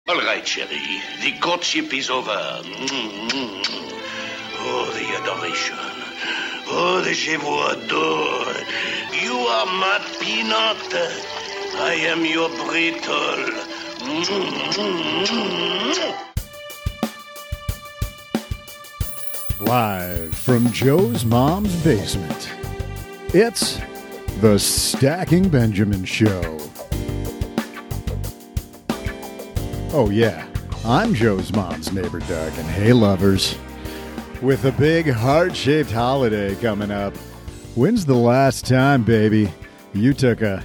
All right, chérie. The courtship is over. Oh, the adoration. Oh, the je vous adore. You are my peanut. I am your brittle. Live from Joe's mom's basement, it's the Stacking Benjamin Show. Oh yeah, I'm Joe's mom's neighbor Doug, and hey lovers, with a big heart-shaped holiday coming up, when's the last time, baby, you took a,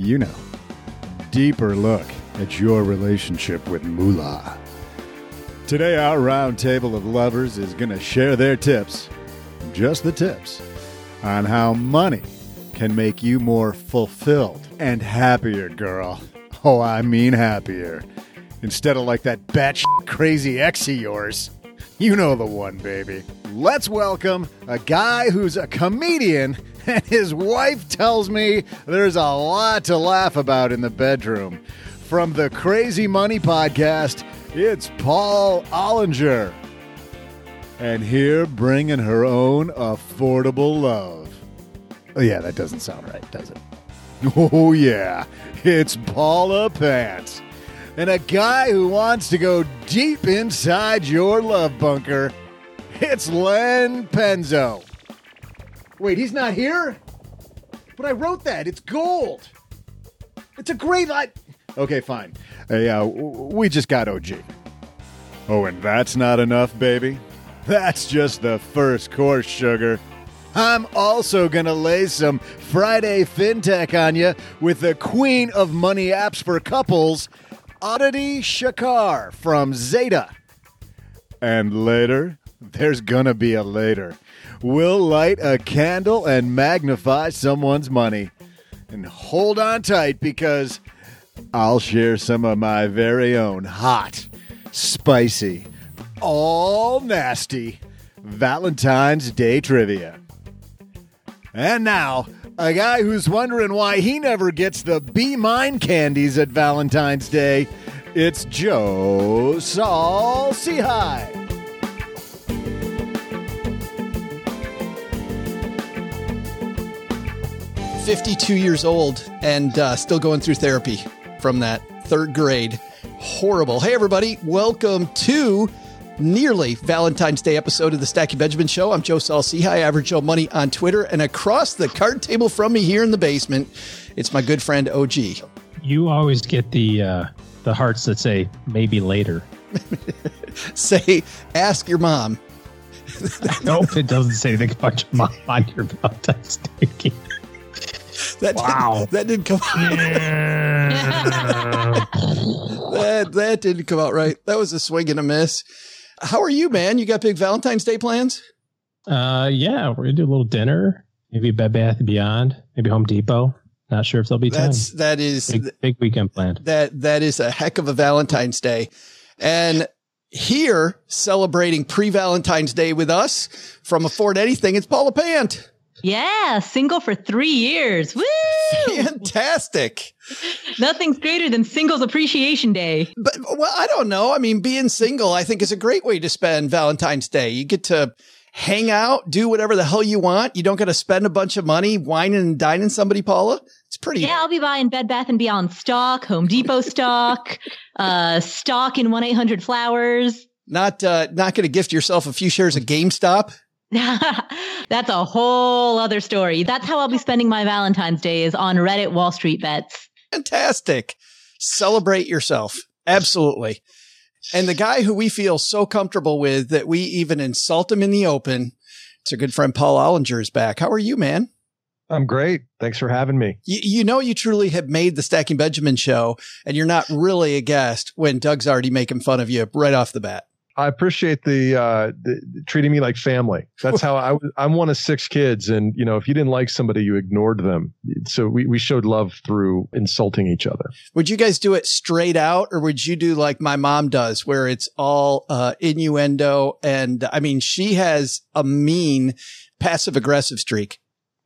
deeper look at your relationship with moolah? Today, our round table of lovers is going to share their tips, just the tips, on how money can make you more fulfilled and happier, girl. Oh, I mean happier. Instead of like that batshit crazy ex of yours. You know the one, baby. Let's welcome a guy who's a comedian, and his wife tells me there's a lot to laugh about in the bedroom. From the Crazy Money Podcast, it's Paul Ollinger. And here, bringing her own affordable love. Oh, yeah, that doesn't sound right, does it? Oh, yeah, it's Paula Pants. And a guy who wants to go deep inside your love bunker, it's Len Penzo. Wait, he's not here? But I wrote that. It's gold. It's a great... Okay, fine. We just got OG. Oh, and that's not enough, baby? That's just the first course, sugar. I'm also going to lay some Friday fintech on you with the queen of money apps for couples, Aditi Shakar from Zeta. And later, there's going to be a later. We'll light a candle and magnify someone's money. And hold on tight, because I'll share some of my very own hot, spicy, all nasty Valentine's Day trivia. And now, a guy who's wondering why he never gets the Be Mine candies at Valentine's Day, it's Joe Saul-Sehy. 52 years old and still going through therapy from that third grade. Horrible. Hey, everybody. Welcome to nearly Valentine's Day episode of the Stacking Benjamin Show. I'm Joe Saul-Sehy, Average Joe Money on Twitter. And across the card table from me here in the basement, it's my good friend OG. You always get the hearts that say, maybe later. Say, ask your mom. Nope, it doesn't say anything about your mom on your Valentine's Day. That didn't come out. that didn't come out right. That was a swing and a miss. How are you, man? You got big Valentine's Day plans? Yeah, we're gonna do a little dinner, maybe Bed Bath & Beyond, maybe Home Depot. Not sure if there'll be time. That is big weekend planned. That is a heck of a Valentine's Day. And here, celebrating pre-Valentine's Day with us from Afford Anything, it's Paula Pant. Yeah, single for 3 years. Woo! Fantastic. Nothing's greater than Singles Appreciation Day. But, well, I don't know. I mean, being single, I think, is a great way to spend Valentine's Day. You get to hang out, do whatever the hell you want. You don't got to spend a bunch of money whining and dining somebody, Paula. It's pretty. Yeah, I'll be buying Bed Bath & Beyond stock, Home Depot stock, stock in 1-800-Flowers. Not going to gift yourself a few shares of GameStop. That's a whole other story. That's how I'll be spending my Valentine's Day, is on Reddit Wall Street bets. Fantastic. Celebrate yourself. Absolutely. And the guy who we feel so comfortable with that we even insult him in the open, it's our good friend Paul Ollinger is back. How are you, man? I'm great. Thanks for having me. You know, you truly have made the Stacking Benjamin Show, and you're not really a guest when Doug's already making fun of you right off the bat. I appreciate the treating me like family. That's how I'm one of 6 kids. And, you know, if you didn't like somebody, you ignored them. So we showed love through insulting each other. Would you guys do it straight out, or would you do like my mom does, where it's all innuendo? And I mean, she has a mean passive aggressive streak.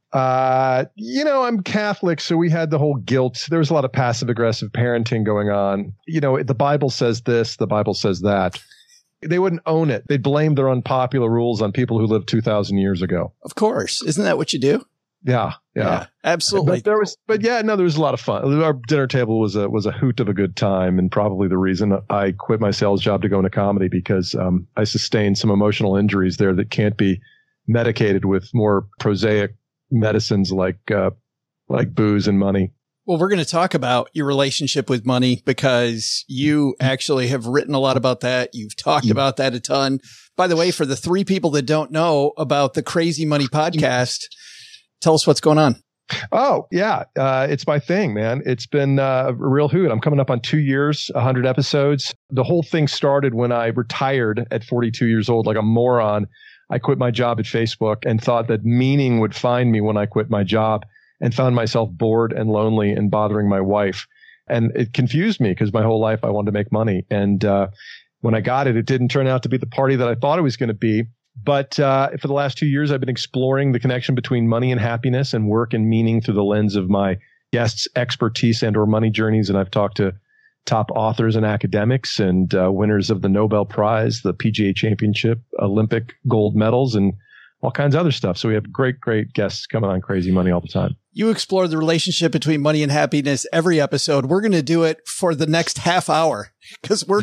I'm Catholic, so we had the whole guilt. There was a lot of passive aggressive parenting going on. The Bible says this, the Bible says that. They wouldn't own it. They'd blame their unpopular rules on people who lived 2,000 years ago. Of course. Isn't that what you do? Yeah, absolutely. There was a lot of fun. Our dinner table was a hoot of a good time, and probably the reason I quit my sales job to go into comedy, because I sustained some emotional injuries there that can't be medicated with more prosaic medicines like booze and money. Well, we're going to talk about your relationship with money, because you actually have written a lot about that. You've talked about that a ton. By the way, for the 3 people that don't know about the Crazy Money podcast, tell us what's going on. Oh, yeah. It's my thing, man. It's been a real hoot. I'm coming up on 2 years, 100 episodes. The whole thing started when I retired at 42 years old, like a moron. I quit my job at Facebook and thought that meaning would find me when I quit my job, and found myself bored and lonely and bothering my wife. And it confused me, because my whole life I wanted to make money. And when I got it, it didn't turn out to be the party that I thought it was going to be. But for the last 2 years, I've been exploring the connection between money and happiness, and work and meaning through the lens of my guests' expertise and or money journeys. And I've talked to top authors and academics, and winners of the Nobel Prize, the PGA Championship, Olympic gold medals, and all kinds of other stuff. So we have great, great guests coming on Crazy Money all the time. You explore the relationship between money and happiness every episode. We're going to do it for the next half hour, because we're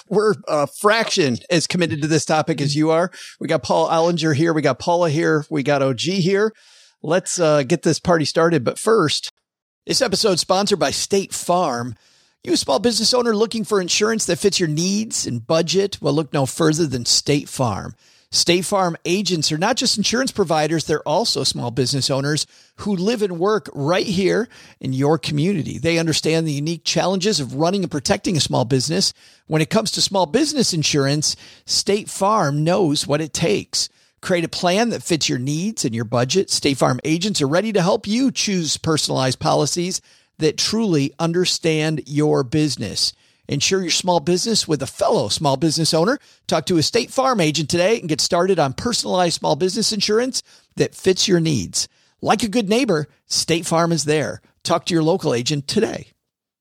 a fraction as committed to this topic as you are. We got Paul Ollinger here. We got Paula here. We got OG here. Let's get this party started. But first, this episode is sponsored by State Farm. You a small business owner looking for insurance that fits your needs and budget? Well, look no further than State Farm. State Farm agents are not just insurance providers, they're also small business owners who live and work right here in your community. They understand the unique challenges of running and protecting a small business. When it comes to small business insurance, State Farm knows what it takes. Create a plan that fits your needs and your budget. State Farm agents are ready to help you choose personalized policies that truly understand your business. Insure your small business with a fellow small business owner. Talk to a State Farm agent today and get started on personalized small business insurance that fits your needs. Like a good neighbor, State Farm is there. Talk to your local agent today.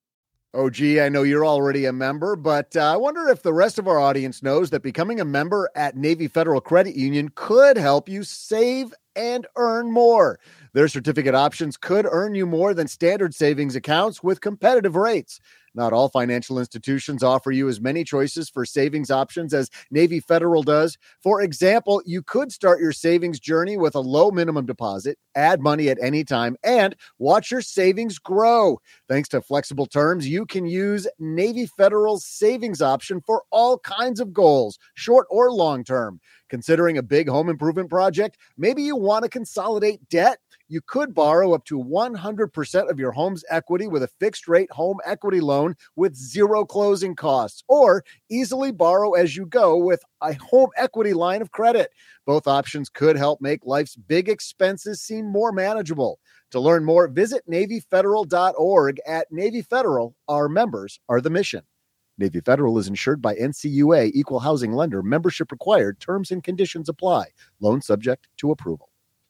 OG, I know you're already a member, but I wonder if the rest of our audience knows that becoming a member at Navy Federal Credit Union could help you save and earn more. Their certificate options could earn you more than standard savings accounts with competitive rates. Not all financial institutions offer you as many choices for savings options as Navy Federal does. For example, you could start your savings journey with a low minimum deposit, add money at any time, and watch your savings grow. Thanks to flexible terms, you can use Navy Federal's savings option for all kinds of goals, short or long term. Considering a big home improvement project, maybe you want to consolidate debt. You could borrow up to 100% of your home's equity with a fixed-rate home equity loan with zero closing costs, or easily borrow as you go with a home equity line of credit. Both options could help make life's big expenses seem more manageable. To learn more, visit NavyFederal.org. At Navy Federal, our members are the mission. Navy Federal is insured by NCUA, Equal Housing Lender. Membership required. Terms and conditions apply. Loan subject to approval.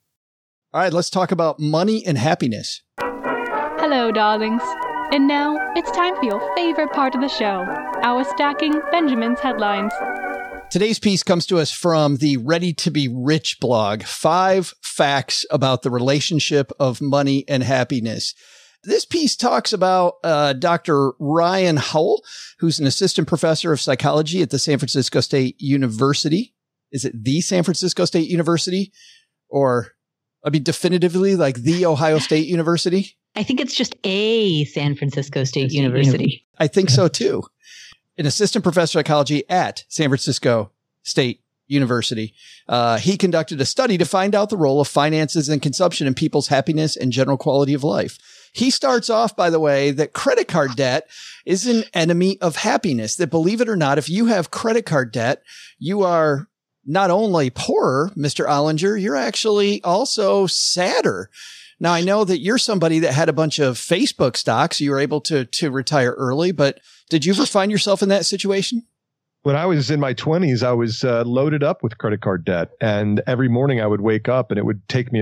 All right, let's talk about money and happiness. Hello, darlings. And now it's time for your favorite part of the show, our Stacking Benjamin's headlines. Today's piece comes to us from the Ready to Be Rich blog. 5 facts about the relationship of money and happiness. This piece talks about Dr. Ryan Howell, who's an assistant professor of psychology at the San Francisco State University. Is it the San Francisco State University? Or, I mean, definitively like the Ohio State University? I think it's just a San Francisco State University. I think so too. An assistant professor of psychology at San Francisco State University. He conducted a study to find out the role of finances and consumption in people's happiness and general quality of life. He starts off, by the way, that credit card debt is an enemy of happiness. That, believe it or not, if you have credit card debt, you are not only poorer, Mr. Ollinger, you're actually also sadder. Now, I know that you're somebody that had a bunch of Facebook stocks. You were able to retire early, but did you ever find yourself in that situation? When I was in my 20s, I was loaded up with credit card debt. And every morning I would wake up and it would take me about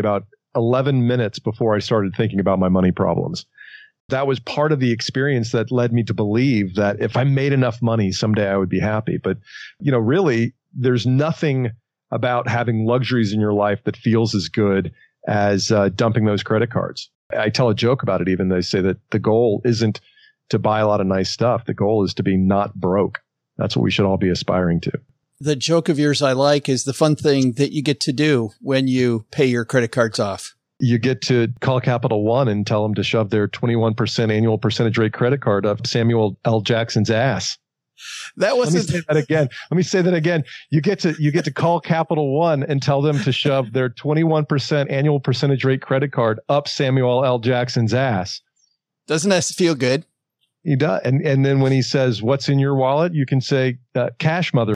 11 minutes before I started thinking about my money problems. That was part of the experience that led me to believe that if I made enough money, someday I would be happy. But, really, there's nothing about having luxuries in your life that feels as good as dumping those credit cards. I tell a joke about it even. They say that the goal isn't to buy a lot of nice stuff. The goal is to be not broke. That's what we should all be aspiring to. The joke of yours I like is the fun thing that you get to do when you pay your credit cards off. You get to call Capital One and tell them to shove their 21% annual percentage rate credit card up Samuel L. Jackson's ass. That wasn't. Let me say that again. Let me say that again. You get to call Capital One and tell them to shove their 21% annual percentage rate credit card up Samuel L. Jackson's ass. Doesn't that feel good? He does. And then when he says, "What's in your wallet?" you can say, "Cash, mother."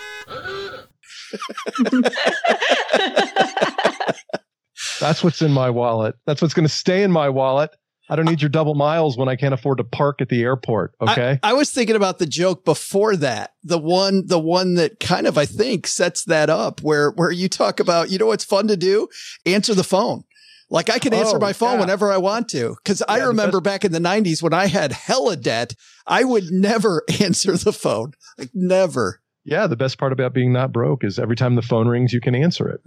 That's what's in my wallet. That's what's going to stay in my wallet. I don't need your double miles when I can't afford to park at the airport. Okay. I was thinking about the joke before that. The one that kind of, I think, sets that up where you talk about, what's fun to do? Answer the phone. Like I can answer my phone whenever I want to. Cause I remember back in the 90s when I had hella debt, I would never answer the phone. Like never. Yeah, the best part about being not broke is every time the phone rings, you can answer it.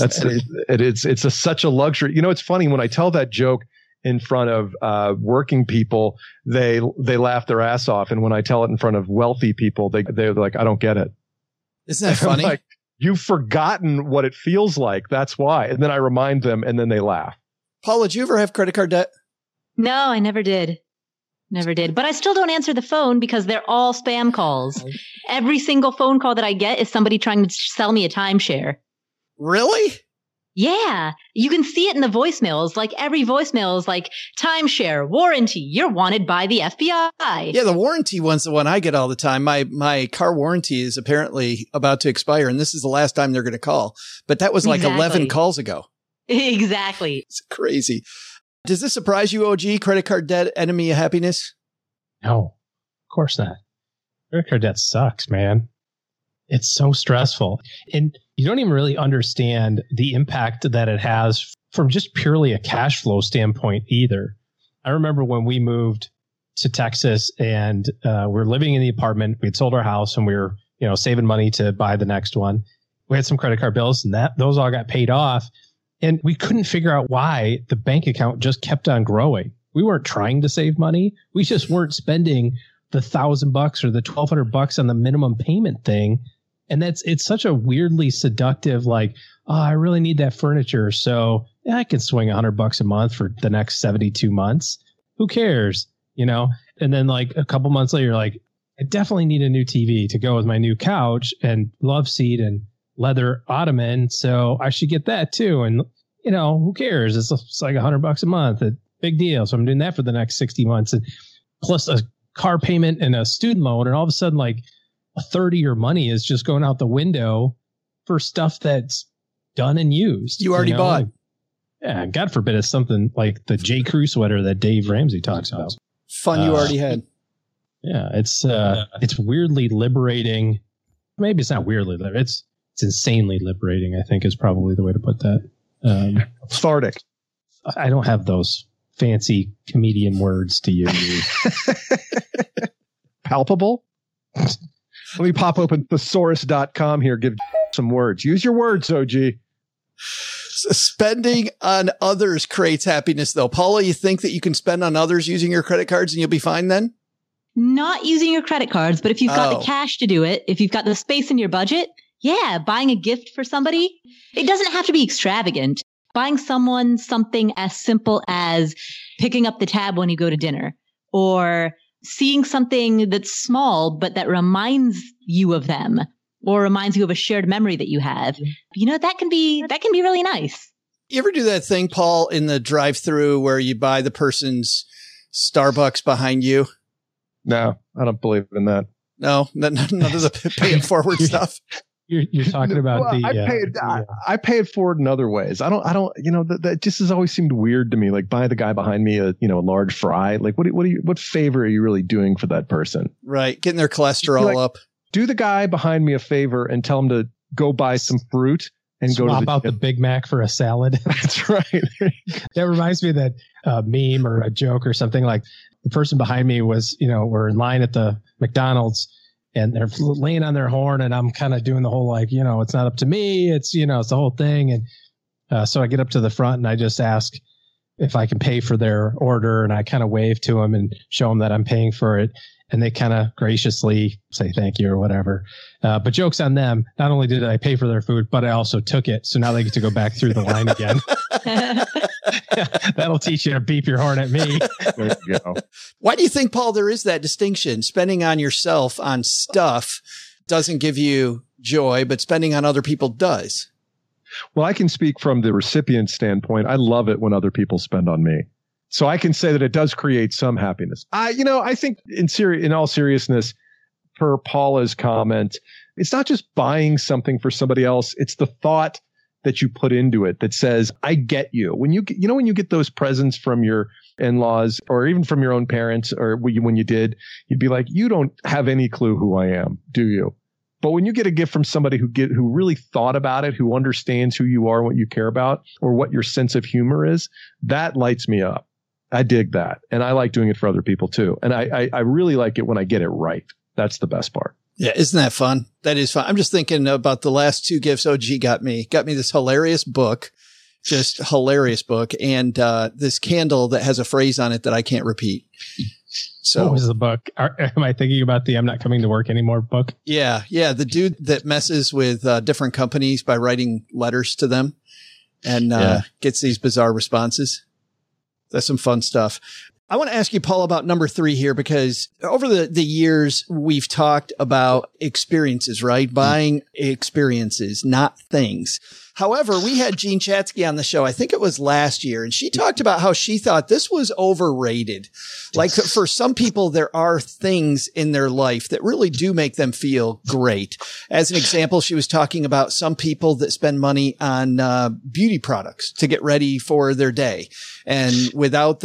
It's such a luxury. It's funny when I tell that joke in front of working people, they laugh their ass off, and when I tell it in front of wealthy people, they're like, "I don't get it." Isn't that funny? Like, you've forgotten what it feels like. That's why. And then I remind them, and then they laugh. Paula, did you ever have credit card debt? No, I never did. Never did. But I still don't answer the phone because they're all spam calls. Every single phone call that I get is somebody trying to sell me a timeshare. Really? Yeah. You can see it in the voicemails. Like every voicemail is like, timeshare, warranty, you're wanted by the FBI. Yeah, the warranty one's the one I get all the time. My car warranty is apparently about to expire, and this is the last time they're going to call. But that was like 11 calls ago. Exactly. It's crazy. Does this surprise you, OG? Credit card debt, enemy of happiness? No, of course not. Credit card debt sucks, man. It's so stressful. And you don't even really understand the impact that it has from just purely a cash flow standpoint either. I remember when we moved to Texas and we're living in the apartment. We had sold our house and we were, saving money to buy the next one. We had some credit card bills and those all got paid off. And we couldn't figure out why the bank account just kept on growing. We weren't trying to save money. We just weren't spending the $1,000 or the $1,200 on the minimum payment thing. And it's such a weirdly seductive, like, oh, I really need that furniture. So I can swing $100 a month for the next 72 months. Who cares? And then like a couple months later, you're like, I definitely need a new TV to go with my new couch and love seat and leather ottoman, so I should get that too. And who cares? It's like $100 a month. A big deal. So I'm doing that for the next 60 months, and plus a car payment and a student loan. And all of a sudden, like a third of your money is just going out the window for stuff that's done and used. You already bought. Like, yeah, God forbid it's something like the J. Crew sweater that Dave Ramsey talks about. Fun you already had. Yeah, it's weirdly liberating. Maybe it's not weirdly liberating. It's insanely liberating, I think, is probably the way to put that. Cathartic. I don't have those fancy comedian words to use. Palpable? Let me pop open thesaurus.com here. Give some words. Use your words, OG. Spending on others creates happiness, though. Paula, you think that you can spend on others using your credit cards and you'll be fine then? Not using your credit cards, but if you've got the cash to do it, if you've got the space in your budget, yeah, buying a gift for somebody, it doesn't have to be extravagant. Buying someone something as simple as picking up the tab when you go to dinner, or seeing something that's small, but that reminds you of them, or reminds you of a shared memory that you have. That can be really nice. You ever do that thing, Paul, in the drive-thru where you buy the person's Starbucks behind you? No, I don't believe in that. No, none of the pay it forward stuff. You're talking about I pay it forward in other ways. I don't, that just has always seemed weird to me. Like buy the guy behind me a large fry. Like what favor are you really doing for that person? Right. Getting their cholesterol up. Do the guy behind me a favor and tell him to go buy some fruit and swap go to out the Big Mac for a salad. That's right. That reminds me of that meme or a joke or something like the person behind me was, we're in line at the McDonald's and they're laying on their horn and I'm kind of doing the whole, like, it's not up to me. It's, it's the whole thing. And so I get up to the front and I just ask if I can pay for their order. And I kind of wave to them and show them that I'm paying for it. And they kind of graciously say thank you or whatever. But joke's on them. Not only did I pay for their food, but I also took it. So now they get to go back through the line again. That'll teach you to beep your horn at me. There you go. Why do you think, Paul, there is that distinction? Spending on yourself on stuff doesn't give you joy, but spending on other people does. Well, I can speak from the recipient standpoint. I love it when other people spend on me. So I can say that it does create some happiness. I think in all seriousness, per Paula's comment, it's not just buying something for somebody else. It's the thought that you put into it that says, I get you. When you get those presents from your in-laws or even from your own parents, or when you did, you'd be like, you don't have any clue who I am, do you? But when you get a gift from somebody who really thought about it, who understands who you are, what you care about, or what your sense of humor is, that lights me up. I dig that. And I like doing it for other people too. And I really like it when I get it right. That's the best part. Yeah. Isn't that fun? That is fun. I'm just thinking about the last two gifts OG got me this hilarious book, just hilarious book. And, this candle that has a phrase on it that I can't repeat. So what was the book? Am I thinking about the I'm not coming to work anymore book? Yeah. Yeah. The dude that messes with, different companies by writing letters to them and, gets these bizarre responses. That's some fun stuff. I want to ask you, Paul, about number 3 here, because over the years, we've talked about experiences, right? Buying experiences, not things. However, we had Jean Chatzky on the show. I think it was last year, and she talked about how she thought this was overrated. Like for some people, there are things in their life that really do make them feel great. As an example, she was talking about some people that spend money on beauty products to get ready for their day. And without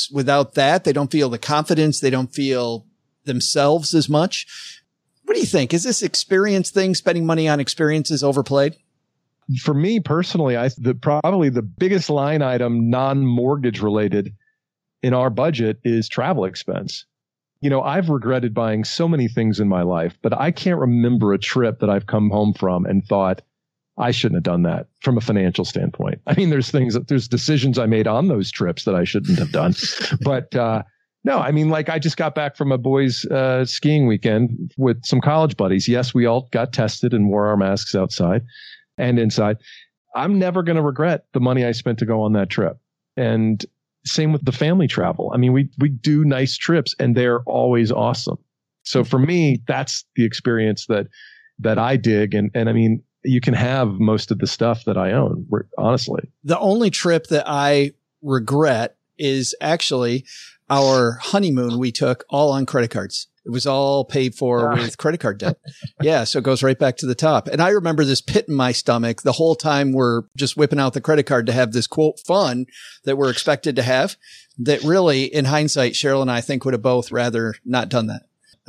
that, they don't feel the confidence. They don't feel themselves as much. What do you think? Is this experience thing, spending money on experiences, overplayed? For me personally, probably the biggest line item, non-mortgage related in our budget is travel expense. I've regretted buying so many things in my life, but I can't remember a trip that I've come home from and thought, I shouldn't have done that from a financial standpoint. I mean, there's decisions I made on those trips that I shouldn't have done. But no, I mean, like I just got back from a boys' skiing weekend with some college buddies. Yes, we all got tested and wore our masks outside and inside. I'm never going to regret the money I spent to go on that trip. And same with the family travel. I mean, we do nice trips and they're always awesome. So for me, that's the experience that I dig. And I mean, you can have most of the stuff that I own, honestly. The only trip that I regret is actually our honeymoon we took all on credit cards. It was all paid for with credit card debt. Yeah. So it goes right back to the top. And I remember this pit in my stomach the whole time we're just whipping out the credit card to have this quote fun that we're expected to have, that really in hindsight, Cheryl and I think would have both rather not done that.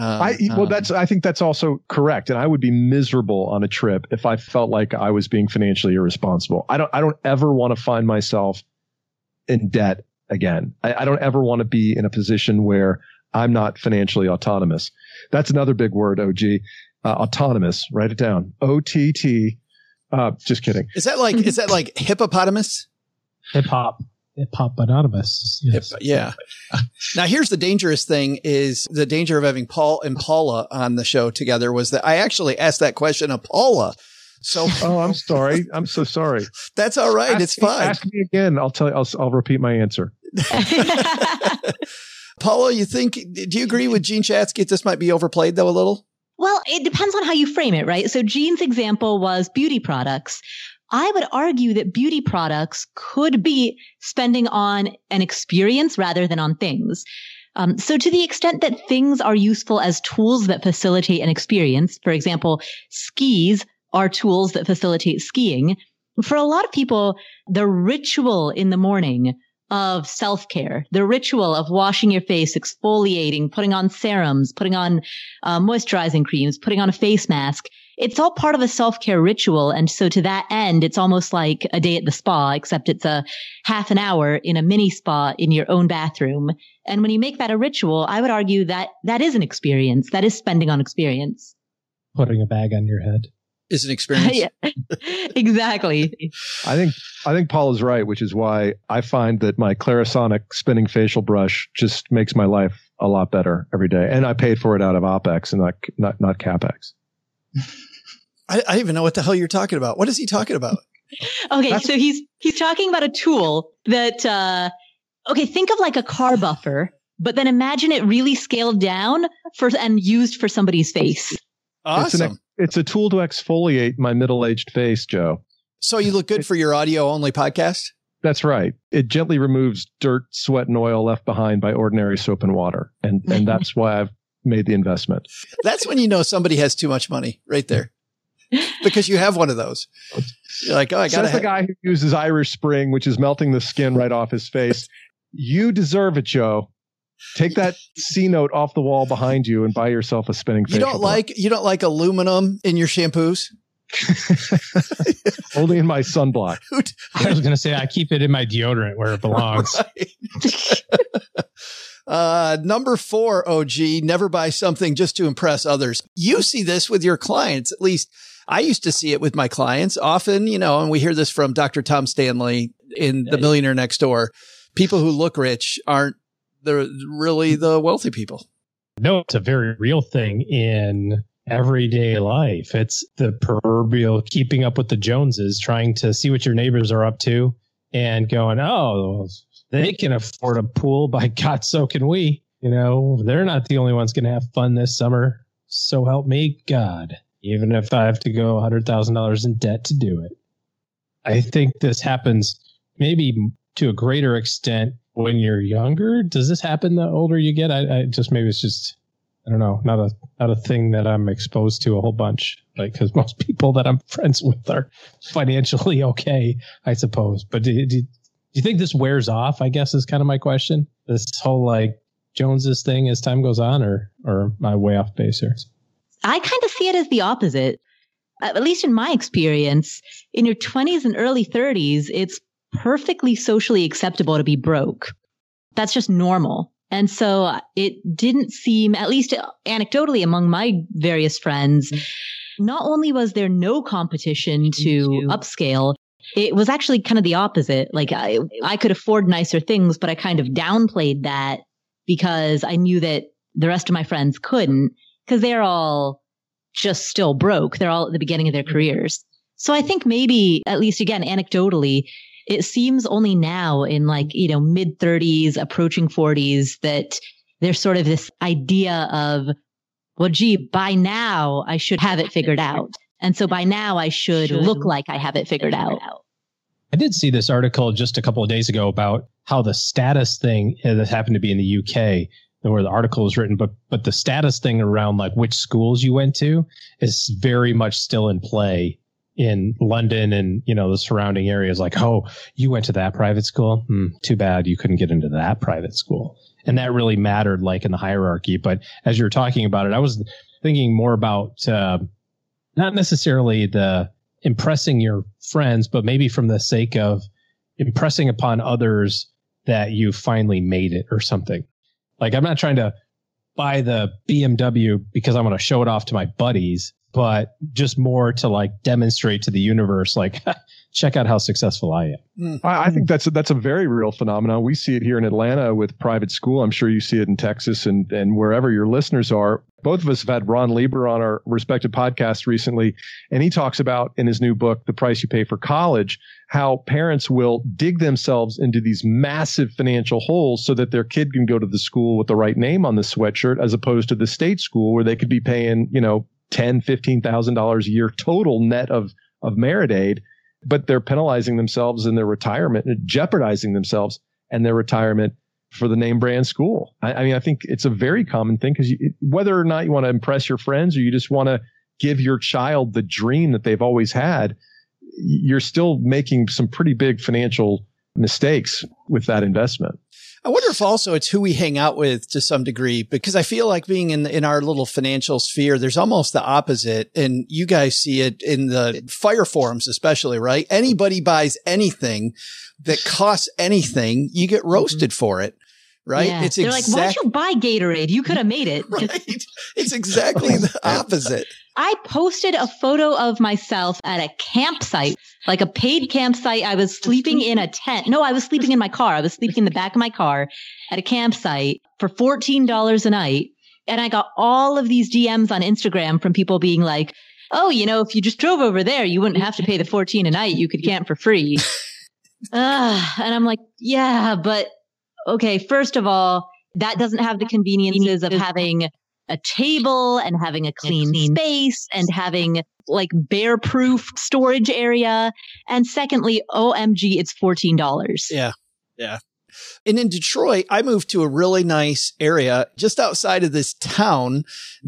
I think that's also correct. And I would be miserable on a trip if I felt like I was being financially irresponsible. I don't ever want to find myself in debt again. I don't ever want to be in a position where I'm not financially autonomous. That's another big word, OG. Autonomous. Write it down. OTT. Just kidding. Is that like hippopotamus? Hip-hop anonymous. Yes. Yeah. Now here's the dangerous thing is the danger of having Paul and Paula on the show together was that I actually asked that question of Paula. So, I'm sorry. I'm so sorry. That's all right. It's fine. Ask me again. I'll tell you. I'll repeat my answer. Paula, do you agree with Jean Chatzky? This might be overplayed though a little? Well, it depends on how you frame it, right? So Jean's example was beauty products. I would argue that beauty products could be spending on an experience rather than on things. So to the extent that things are useful as tools that facilitate an experience, for example, skis are tools that facilitate skiing. For a lot of people, the ritual in the morning of self-care, the ritual of washing your face, exfoliating, putting on serums, putting on moisturizing creams, putting on a face mask, it's all part of a self-care ritual. And so to that end, it's almost like a day at the spa, except it's a half an hour in a mini spa in your own bathroom. And when you make that a ritual, I would argue that that is an experience. That is spending on experience. Putting a bag on your head is an experience. Yeah, exactly. I think Paul is right, which is why I find that my Clarisonic spinning facial brush just makes my life a lot better every day. And I paid for it out of OPEX and not CapEx. I even know what the hell you're talking about. What is he talking about? Okay, so he's talking about a tool that, think of like a car buffer, but then imagine it really scaled down and used for somebody's face. Awesome. It's a tool to exfoliate my middle-aged face, Joe. So you look good for your audio-only podcast? That's right. It gently removes dirt, sweat, and oil left behind by ordinary soap and water. And that's why I've made the investment. That's when you know somebody has too much money, right there. Because you have one of those. You're like, oh, I got to. Says the guy who uses Irish Spring, which is melting the skin right off his face. You deserve it, Joe. Take that C note off the wall behind you and buy yourself a spinning facial brush. You don't like aluminum in your shampoos? Only in my sunblock. I was going to say I keep it in my deodorant where it belongs. Number 4, OG, never buy something just to impress others. You see this with your clients. At least I used to see it with my clients often, and we hear this from Dr. Tom Stanley in The Millionaire Next Door. People who look rich aren't really the wealthy people. No, it's a very real thing in everyday life. It's the proverbial keeping up with the Joneses, trying to see what your neighbors are up to and going, oh, they can afford a pool. By God, so can we. They're not the only ones going to have fun this summer. So help me God, even if I have to go $100,000 in debt to do it. I think this happens maybe to a greater extent when you're younger. Does this happen the older you get? I don't know, not a thing that I'm exposed to a whole bunch, like, because most people that I'm friends with are financially okay, I suppose. But do you think this wears off, I guess, is kind of my question? This whole like Joneses thing as time goes on, or am I way off base here? I kind of see it as the opposite. At least in my experience, in your 20s and early 30s, it's perfectly socially acceptable to be broke. That's just normal. And so it didn't seem, at least anecdotally among my various friends, not only was there no competition to upscale, it was actually kind of the opposite. Like I could afford nicer things, but I kind of downplayed that because I knew that the rest of my friends couldn't, because they're all just still broke. They're all at the beginning of their careers. So I think maybe, at least again, anecdotally, it seems only now in mid 30s, approaching 40s, that there's sort of this idea of, well, gee, by now I should have it figured out. And so by now I should look like I have it figured out. I did see this article just a couple of days ago about how the status thing that happened to be in the UK, where the article was written, but the status thing around like which schools you went to is very much still in play in London and, the surrounding areas. Like, oh, you went to that private school? Too bad you couldn't get into that private school. And that really mattered, like in the hierarchy. But as you were talking about it, I was thinking more about not necessarily the impressing your friends, but maybe from the sake of impressing upon others that you finally made it or something. Like, I'm not trying to buy the BMW because I want to show it off to my buddies, but just more to like demonstrate to the universe, like, check out how successful I am. I think that's a very real phenomenon. We see it here in Atlanta with private school. I'm sure you see it in Texas and wherever your listeners are. Both of us have had Ron Lieber on our respective podcasts recently, and he talks about in his new book, The Price You Pay for College, how parents will dig themselves into these massive financial holes so that their kid can go to the school with the right name on the sweatshirt, as opposed to the state school where they could be paying, $10,000, $15,000 a year total net of merit aid, but they're penalizing themselves in their retirement and jeopardizing themselves and their retirement for the name brand school. I think it's a very common thing, because whether or not you want to impress your friends or you just want to give your child the dream that they've always had, you're still making some pretty big financial mistakes with that investment. I wonder if also it's who we hang out with to some degree, because I feel like being in our little financial sphere, there's almost the opposite. And you guys see it in the fire forums, especially, right? Anybody buys anything that costs anything, you get roasted for it. Right? Yeah. They're like, why'd you buy Gatorade? You could have made it. Right. It's exactly the opposite. I posted a photo of myself at a campsite, like a paid campsite. I was sleeping in a tent. No, I was sleeping in my car. I was sleeping in the back of my car at a campsite for $14 a night. And I got all of these DMs on Instagram from people being like, oh, if you just drove over there, you wouldn't have to pay the $14 a night. You could camp for free. And I'm like, yeah, but okay, first of all, that doesn't have the conveniences of having a table and having a clean space and having like bear-proof storage area. And secondly, OMG, it's $14. Yeah. Yeah. And in Detroit, I moved to a really nice area just outside of this town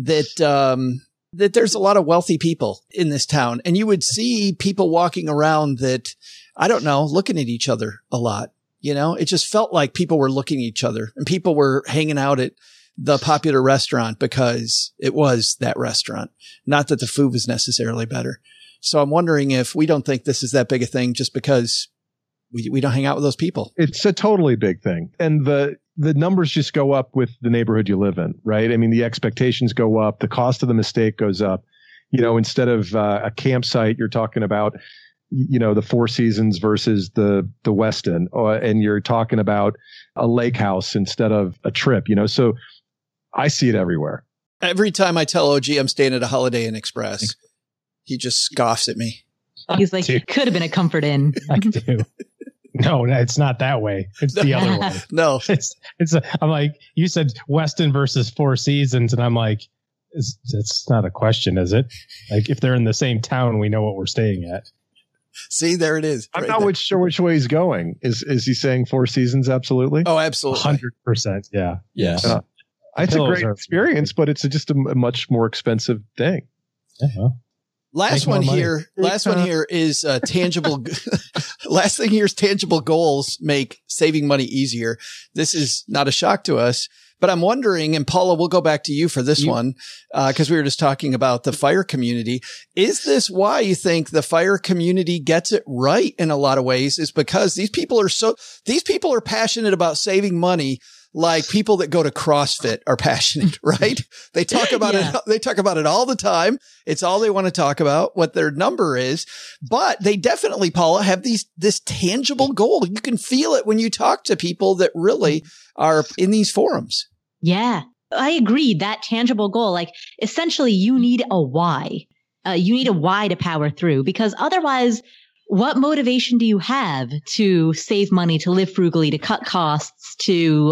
that there's a lot of wealthy people in this town. And you would see people walking around that, I don't know, looking at each other a lot. It just felt like people were looking at each other and people were hanging out at the popular restaurant because it was that restaurant. Not that the food was necessarily better. So I'm wondering if we don't think this is that big a thing just because we don't hang out with those people. It's a totally big thing. And the numbers just go up with the neighborhood you live in, right? I mean, the expectations go up. The cost of the mistake goes up. Instead of a campsite, you're talking about the Four Seasons versus the Westin, and you're talking about a lake house instead of a trip, so I see it everywhere. Every time I tell OG I'm staying at a Holiday Inn Express, he just scoffs at me. He's like, it could have been a Comfort Inn. I do. No, it's not that way. It's the other way. No, I'm like, you said Westin versus Four Seasons, and I'm like, it's not a question, is it? Like, if they're in the same town, we know what we're staying at. See, there it is. I'm not sure which way he's going. Is he saying Four Seasons? Absolutely. Oh, absolutely. 100%. Yeah. Yes. It's a great experience, but it's just a much more expensive thing. Uh-huh. Last one here is tangible. Last thing here is tangible goals make saving money easier. This is not a shock to us. But I'm wondering, and Paula, we'll go back to you for this one, because we were just talking about the fire community. Is this why you think the fire community gets it right in a lot of ways? Is because these people are passionate about saving money, like people that go to CrossFit are passionate, right? They talk about it. They talk about it all the time. It's all they want to talk about, what their number is. But they definitely, Paula, have this tangible goal. You can feel it when you talk to people that really are in these forums. Yeah, I agree. That tangible goal, like essentially you need a why. You need a why to power through, because otherwise, what motivation do you have to save money, to live frugally, to cut costs, to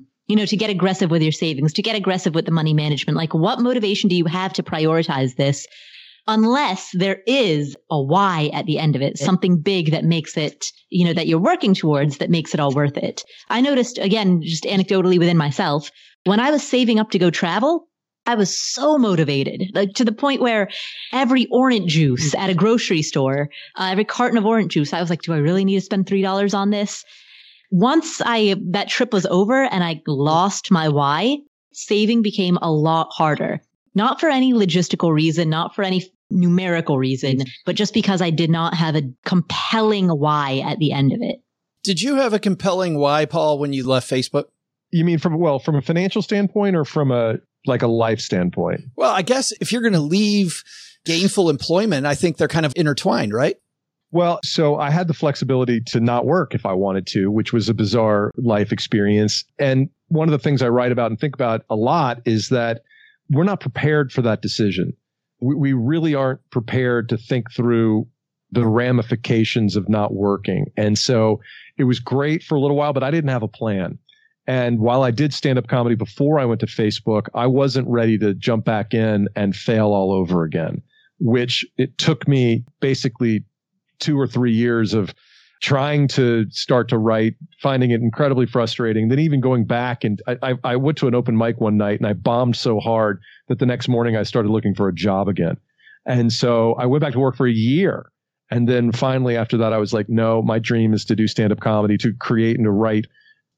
get aggressive with your savings, to get aggressive with the money management? Like, what motivation do you have to prioritize this unless there is a why at the end of it, something big that makes it, that you're working towards, that makes it all worth it? I noticed, again, just anecdotally within myself, when I was saving up to go travel, I was so motivated, like to the point where every orange juice at a grocery store, every carton of orange juice, I was like, do I really need to spend $3 on this? Once that trip was over and I lost my why, saving became a lot harder. Not for any logistical reason, not for any numerical reason, but just because I did not have a compelling why at the end of it. Did you have a compelling why, Paul, when you left Facebook? You mean from a financial standpoint or from a life standpoint? Well, I guess if you're going to leave gainful employment, I think they're kind of intertwined, right? Well, so I had the flexibility to not work if I wanted to, which was a bizarre life experience. And one of the things I write about and think about a lot is that we're not prepared for that decision. We really aren't prepared to think through the ramifications of not working. And so it was great for a little while, but I didn't have a plan. And while I did stand-up comedy before I went to Facebook, I wasn't ready to jump back in and fail all over again, which it took me basically 2 or 3 years of trying to start to write, finding it incredibly frustrating, then even going back. And I went to an open mic one night and I bombed so hard that the next morning I started looking for a job again. And so I went back to work for a year. And then finally after that, I was like, no, my dream is to do stand-up comedy, to create and to write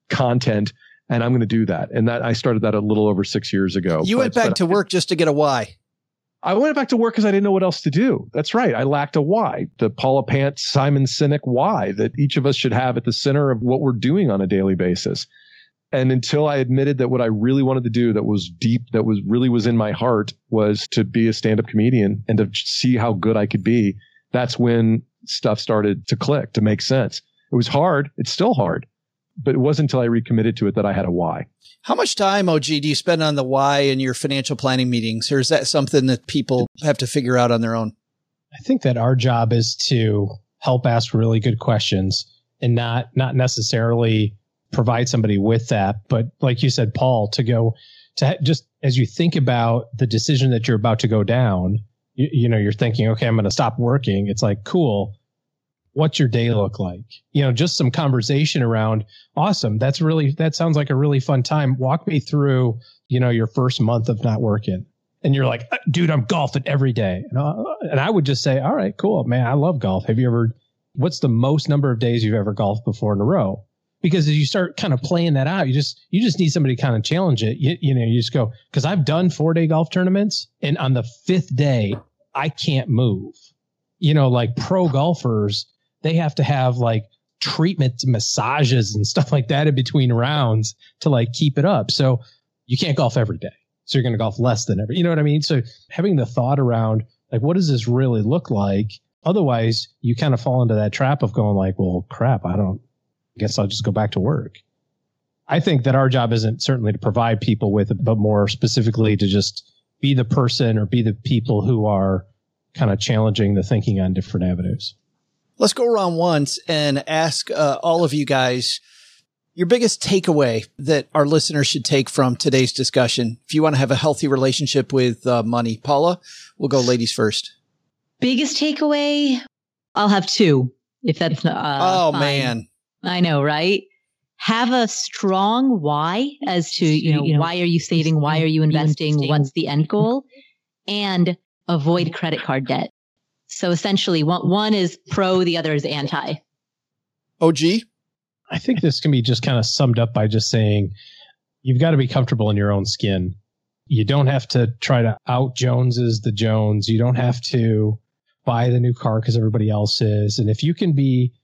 content, and I'm going to do that. And that I started that a little over 6 years ago. You went back to work just to get a why. I went back to work because I didn't know what else to do. That's right. I lacked a why, the Paula Pant, Simon Sinek why that each of us should have at the center of what we're doing on a daily basis. And until I admitted that what I really wanted to do, that was deep, that was really was in my heart, was to be a stand-up comedian and to see how good I could be, that's when stuff started to click, to make sense. It was hard. It's still hard. But it wasn't until I recommitted to it that I had a why. How much time, OG, do you spend on the why in your financial planning meetings? Or is that something that people have to figure out on their own? I think that our job is to help ask really good questions and not necessarily provide somebody with that. But like you said, Paul, just as you think about the decision that you're about to go down, you're thinking, okay, I'm going to stop working. It's like, cool. What's your day look like? Just some conversation around, awesome. That sounds like a really fun time. Walk me through, your first month of not working. And you're like, dude, I'm golfing every day. And I would just say, all right, cool, man. I love golf. What's the most number of days you've ever golfed before in a row? Because as you start kind of playing that out, you just need somebody to kind of challenge it. You just go, because I've done 4-day golf tournaments, and on the 5th day, I can't move. Like pro golfers, they have to have like treatment massages and stuff like that in between rounds to like keep it up. So you can't golf every day. So you're going to golf less than every, you know what I mean? So having the thought around like, what does this really look like? Otherwise you kind of fall into that trap of going like, well, crap, I guess I'll just go back to work. I think that our job isn't certainly to provide people with it, but more specifically to just be the person or be the people who are kind of challenging the thinking on different avenues. Let's go around once and ask all of you guys your biggest takeaway that our listeners should take from today's discussion. If you want to have a healthy relationship with money. Paula, we'll go ladies first. Biggest takeaway? I'll have two, if that's oh, fine. Man. I know, right? Have a strong why as to, why are you saving? Why are you investing? What's the end goal? And avoid credit card debt. So essentially one is pro, the other is anti. OG? I think this can be just kind of summed up by just saying you've got to be comfortable in your own skin. You don't have to try to out Joneses the Jones. You don't have to buy the new car because everybody else is. And if you can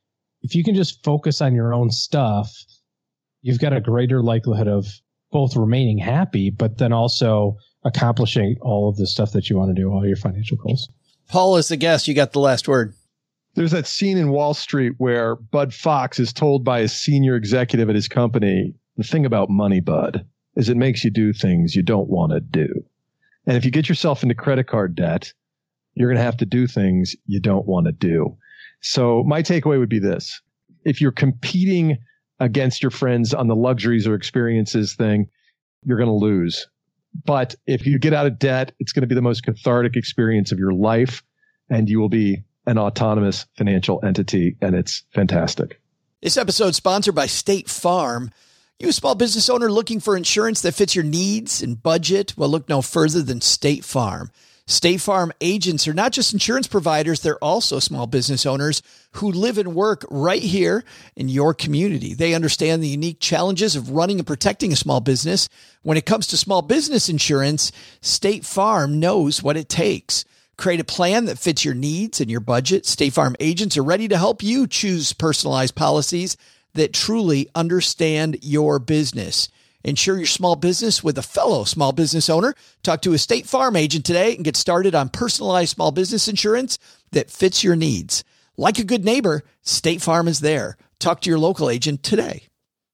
just focus on your own stuff, you've got a greater likelihood of both remaining happy, but then also accomplishing all of the stuff that you want to do, all your financial goals. Paul, as the guest, you got the last word. There's that scene in Wall Street where Bud Fox is told by a senior executive at his company, the thing about money, Bud, is it makes you do things you don't want to do. And if you get yourself into credit card debt, you're going to have to do things you don't want to do. So my takeaway would be this. If you're competing against your friends on the luxuries or experiences thing, you're going to lose. But if you get out of debt, it's going to be the most cathartic experience of your life, and you will be an autonomous financial entity, and it's fantastic. This episode is sponsored by State Farm. You a small business owner looking for insurance that fits your needs and budget? Well, look no further than State Farm. State Farm agents are not just insurance providers, they're also small business owners who live and work right here in your community. They understand the unique challenges of running and protecting a small business. When it comes to small business insurance, State Farm knows what it takes. Create a plan that fits your needs and your budget. State Farm agents are ready to help you choose personalized policies that truly understand your business. Insure your small business with a fellow small business owner. Talk to a State Farm agent today and get started on personalized small business insurance that fits your needs. Like a good neighbor, State Farm is there. Talk to your local agent today.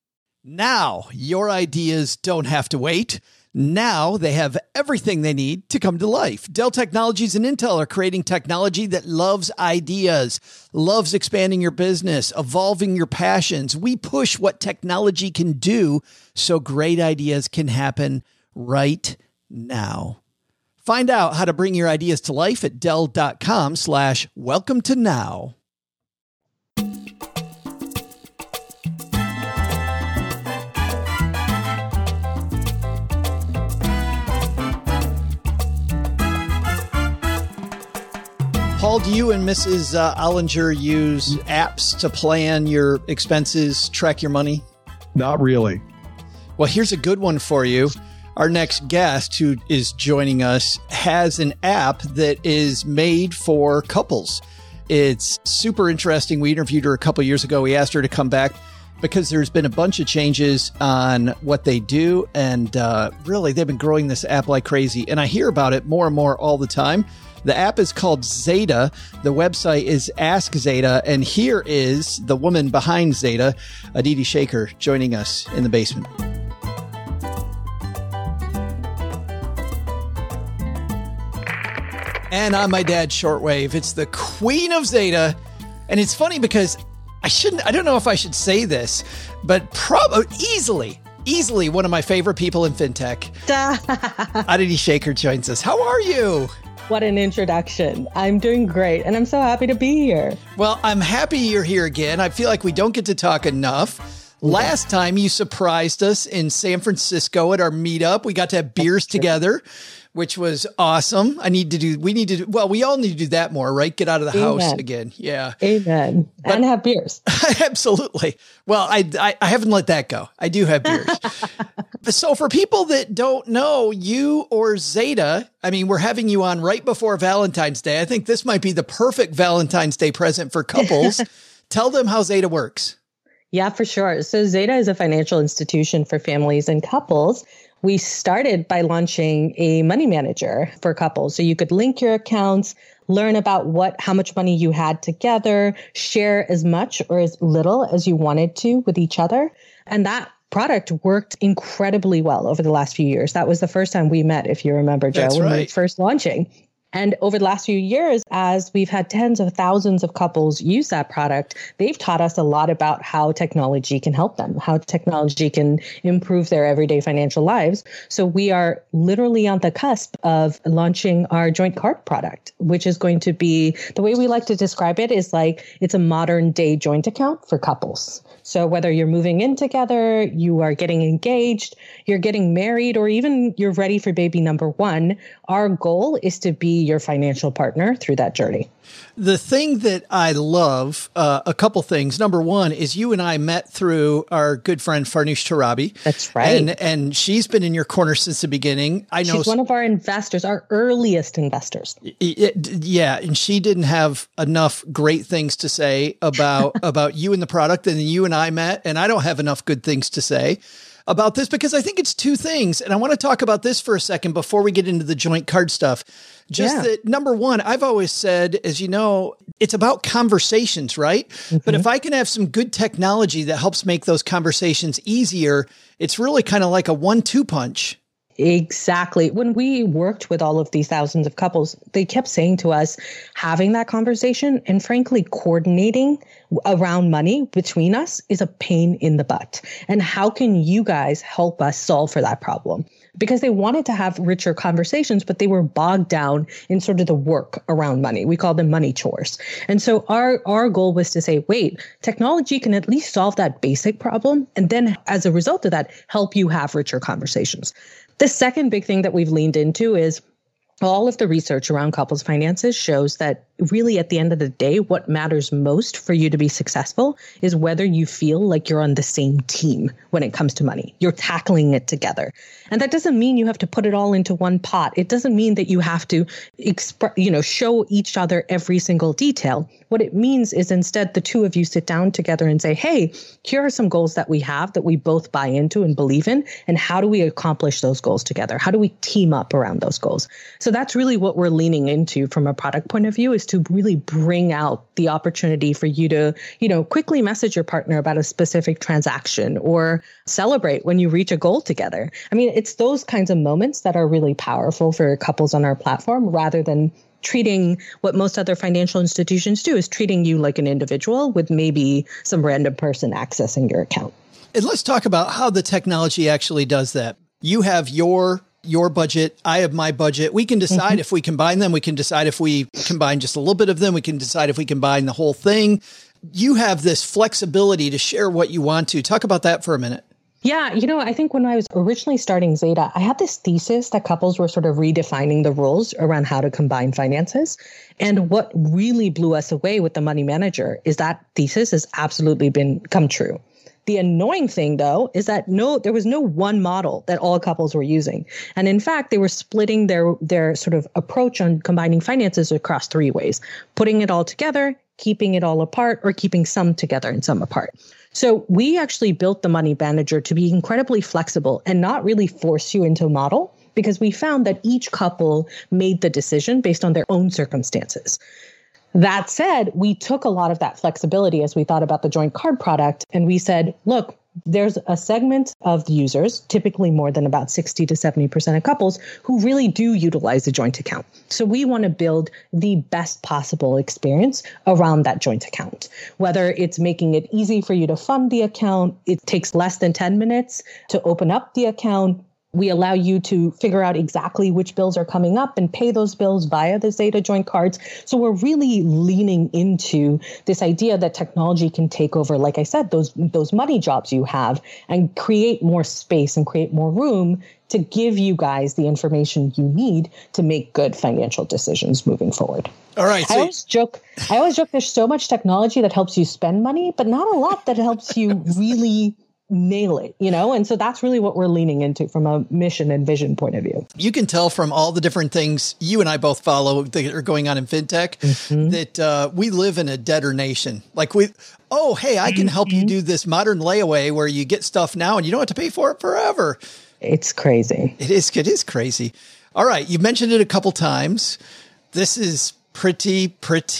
Now, your ideas don't have to wait. Now they have everything they need to come to life. Dell Technologies and Intel are creating technology that loves ideas, loves expanding your business, evolving your passions. We push what technology can do so great ideas can happen right now. Find out how to bring your ideas to life at Dell.com/welcome to now. Paul, do you and Mrs. Ollinger use apps to plan your expenses, track your money? Not really. Well, here's a good one for you. Our next guest who is joining us has an app that is made for couples. It's super interesting. We interviewed her a couple years ago. We asked her to come back because there's been a bunch of changes on what they do. And really, they've been growing this app like crazy. And I hear about it more and more all the time. The app is called Zeta. The website is Ask Zeta. And here is the woman behind Zeta, Aditi Shaker, joining us in the basement. And on my dad's shortwave, it's the queen of Zeta. And it's funny because I don't know if I should say this, but easily one of my favorite people in fintech. Aditi Shaker joins us. How are you? What an introduction. I'm doing great, and I'm so happy to be here. Well, I'm happy you're here again. I feel like we don't get to talk enough. Last time you surprised us in San Francisco at our meetup. We got to have beers together, which was awesome. We all need to do that more, right? Get out of the house again. Yeah. Amen. And have beers. Absolutely. Well, I haven't let that go. I do have beers. So for people that don't know you or Zeta, I mean, we're having you on right before Valentine's Day. I think this might be the perfect Valentine's Day present for couples. Tell them how Zeta works. Yeah, for sure. So Zeta is a financial institution for families and couples. We started by launching a money manager for couples. So you could link your accounts, learn about how much money you had together, share as much or as little as you wanted to with each other. And that product worked incredibly well over the last few years. That was the first time we met, if you remember, Joe, when we were first launching. And over the last few years, as we've had tens of thousands of couples use that product, they've taught us a lot about how technology can help them, how technology can improve their everyday financial lives. So we are literally on the cusp of launching our joint card product, which is going to be, the way we like to describe it is like it's a modern day joint account for couples. So whether you're moving in together, you are getting engaged, you're getting married, or even you're ready for baby number one, our goal is to be your financial partner through that journey. The thing that I love, a couple things. Number one is you and I met through our good friend Farnoosh Torabi. That's right. And she's been in your corner since the beginning. I know she's one of our investors, our earliest investors. Yeah. And she didn't have enough great things to say about you and the product. And then you and I met, and I don't have enough good things to say about this because I think it's two things. And I want to talk about this for a second before we get into the joint card stuff. That number one, I've always said, as you know, it's about conversations, right? Mm-hmm. But if I can have some good technology that helps make those conversations easier, it's really kind of like a 1-2 punch. Exactly. When we worked with all of these thousands of couples, they kept saying to us, having that conversation and frankly, coordinating around money between us is a pain in the butt. And how can you guys help us solve for that problem? Because they wanted to have richer conversations, but they were bogged down in sort of the work around money. We call them money chores. And so our goal was to say, wait, technology can at least solve that basic problem. And then as a result of that, help you have richer conversations. The second big thing that we've leaned into is all of the research around couples finances shows that really at the end of the day, what matters most for you to be successful is whether you feel like you're on the same team when it comes to money. You're tackling it together. And that doesn't mean you have to put it all into one pot. It doesn't mean that you have to show each other every single detail. What it means is instead the two of you sit down together and say, hey, here are some goals that we have that we both buy into and believe in. And how do we accomplish those goals together? How do we team up around those goals? So that's really what we're leaning into from a product point of view, is to really bring out the opportunity for you to, quickly message your partner about a specific transaction or celebrate when you reach a goal together. I mean, it's those kinds of moments that are really powerful for couples on our platform, rather than treating what most other financial institutions do, is treating you like an individual with maybe some random person accessing your account. And let's talk about how the technology actually does that. You have your budget, I have my budget. We can decide if we combine them. We can decide if we combine just a little bit of them. We can decide if we combine the whole thing. You have this flexibility to share what you want to. Talk about that for a minute. Yeah, I think when I was originally starting Zeta, I had this thesis that couples were sort of redefining the rules around how to combine finances. And what really blew us away with the Money Manager is that thesis has absolutely come true. The annoying thing, though, is that there was no one model that all couples were using. And in fact, they were splitting their sort of approach on combining finances across 3 ways: putting it all together, keeping it all apart, or keeping some together and some apart. So we actually built the Money Manager to be incredibly flexible and not really force you into a model, because we found that each couple made the decision based on their own circumstances. That said, we took a lot of that flexibility as we thought about the joint card product, and we said, look, there's a segment of the users, typically more than about 60 to 70% of couples, who really do utilize a joint account. So we want to build the best possible experience around that joint account, whether it's making it easy for you to fund the account. It takes less than 10 minutes to open up the account. We allow you to figure out exactly which bills are coming up and pay those bills via the Zeta joint cards. So we're really leaning into this idea that technology can take over, like I said, those money jobs you have, and create more space and create more room to give you guys the information you need to make good financial decisions moving forward. All right. I always joke there's so much technology that helps you spend money, but not a lot that helps you really nail it, And so that's really what we're leaning into from a mission and vision point of view. You can tell from all the different things you and I both follow that are going on in fintech that we live in a debtor nation. Like I can help you do this modern layaway where you get stuff now and you don't have to pay for it forever. It's crazy. It is crazy. All right. You've mentioned it a couple times. This is pretty,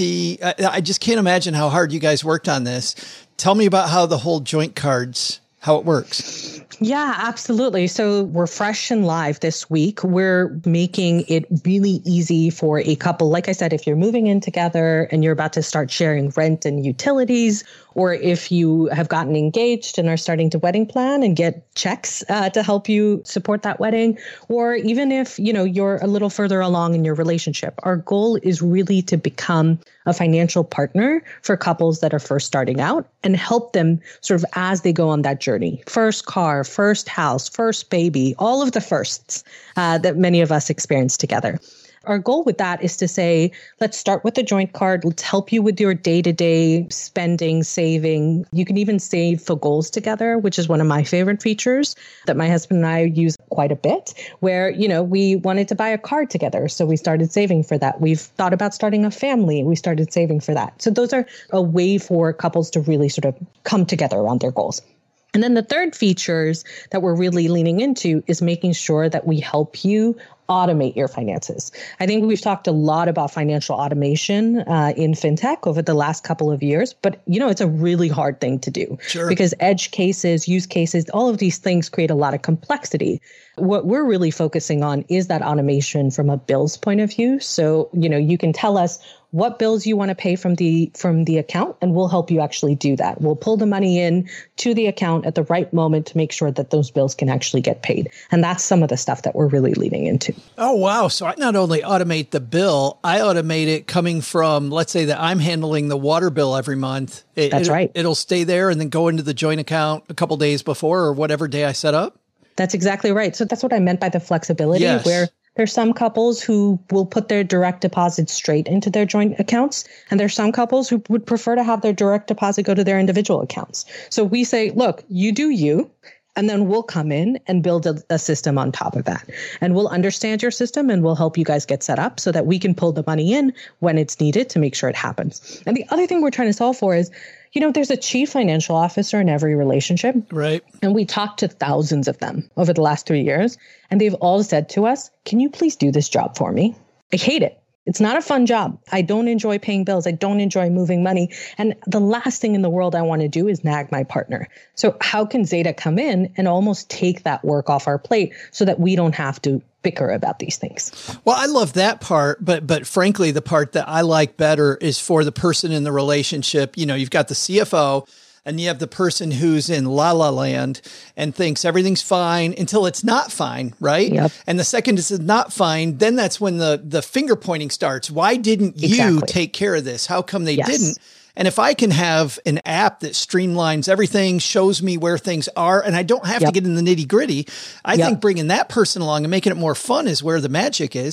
I just can't imagine how hard you guys worked on this. Tell me about how the whole joint cards, how it works. Yeah, absolutely. So we're fresh and live this week. We're making it really easy for a couple. Like I said, if you're moving in together and you're about to start sharing rent and utilities, or if you have gotten engaged and are starting to wedding plan and get checks to help you support that wedding, or even if, you're a little further along in your relationship, our goal is really to become a financial partner for couples that are first starting out and help them sort of as they go on that journey. First car, first house, first baby, all of the firsts that many of us experience together. Our goal with that is to say, let's start with the joint card. Let's help you with your day-to-day spending, saving. You can even save for goals together, which is one of my favorite features that my husband and I use quite a bit, where, we wanted to buy a car together. So we started saving for that. We've thought about starting a family. We started saving for that. So those are a way for couples to really sort of come together around their goals. And then the third features that we're really leaning into is making sure that we help you automate your finances. I think we've talked a lot about financial automation in fintech over the last couple of years, but it's a really hard thing to do. Sure. Because edge cases, use cases, all of these things create a lot of complexity. What we're really focusing on is that automation from a bills point of view. So, you can tell us what bills you want to pay from the account, and we'll help you actually do that. We'll pull the money in to the account at the right moment to make sure that those bills can actually get paid. And that's some of the stuff that we're really leaning into. Oh, wow. So I not only automate the bill, I automate it coming from, let's say that I'm handling the water bill every month. That's right. It'll stay there and then go into the joint account a couple days before or whatever day I set up. That's exactly right. So that's what I meant by the flexibility, where there's some couples who will put their direct deposit straight into their joint accounts. And there's some couples who would prefer to have their direct deposit go to their individual accounts. So we say, look, you do you. And then we'll come in and build a system on top of that. And we'll understand your system and we'll help you guys get set up so that we can pull the money in when it's needed to make sure it happens. And the other thing we're trying to solve for is, there's a chief financial officer in every relationship. Right. And we talked to thousands of them over the last 3 years. And they've all said to us, can you please do this job for me? I hate it. It's not a fun job. I don't enjoy paying bills. I don't enjoy moving money. And the last thing in the world I want to do is nag my partner. So how can Zeta come in and almost take that work off our plate so that we don't have to bicker about these things? Well, I love that part, but frankly, the part that I like better is for the person in the relationship. You've got the CFO and you have the person who's in la la land and thinks everything's fine until it's not fine, right? Yep. And the second it's not fine, then that's when the finger pointing starts. Why didn't you take care of this? How come they didn't? And if I can have an app that streamlines everything, shows me where things are, and I don't have to get in the nitty gritty, I think bringing that person along and making it more fun is where the magic is.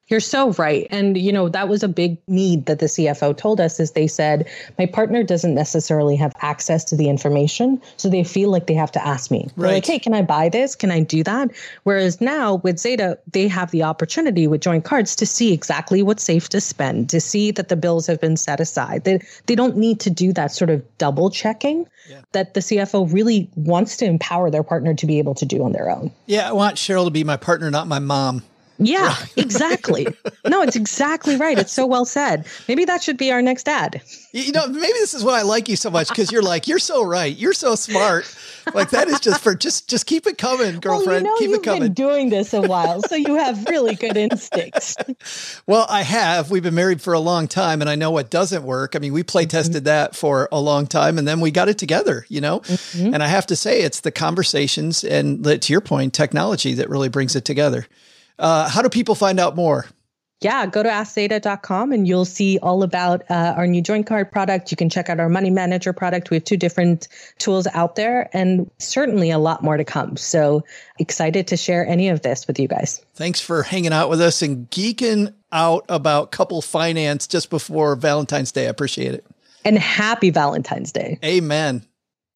You're so right. And, that was a big need that the CFO told us is they said, my partner doesn't necessarily have access to the information. So they feel like they have to ask me. They're like, hey, can I buy this? Can I do that? Whereas now with Zeta, they have the opportunity with joint cards to see exactly what's safe to spend, to see that the bills have been set aside. They don't need to do that sort of double checking that the CFO really wants to empower their partner to be able to do on their own. Yeah, I want Cheryl to be my partner, not my mom. Yeah, exactly. No, it's exactly right. It's so well said. Maybe that should be our next ad. Maybe this is why I like you so much, because you're so right. You're so smart. Like that is just keep it coming, girlfriend. Well, keep it coming. You've been doing this a while, so you have really good instincts. Well, I have. We've been married for a long time, and I know what doesn't work. I mean, we play tested that for a long time, and then we got it together, And I have to say, it's the conversations and, to your point, technology that really brings it together. How do people find out more? Yeah, go to AskZeta.com and you'll see all about our new joint card product. You can check out our money manager product. We have 2 different tools out there and certainly a lot more to come. So excited to share any of this with you guys. Thanks for hanging out with us and geeking out about couple finance just before Valentine's Day. I appreciate it. And happy Valentine's Day. Amen.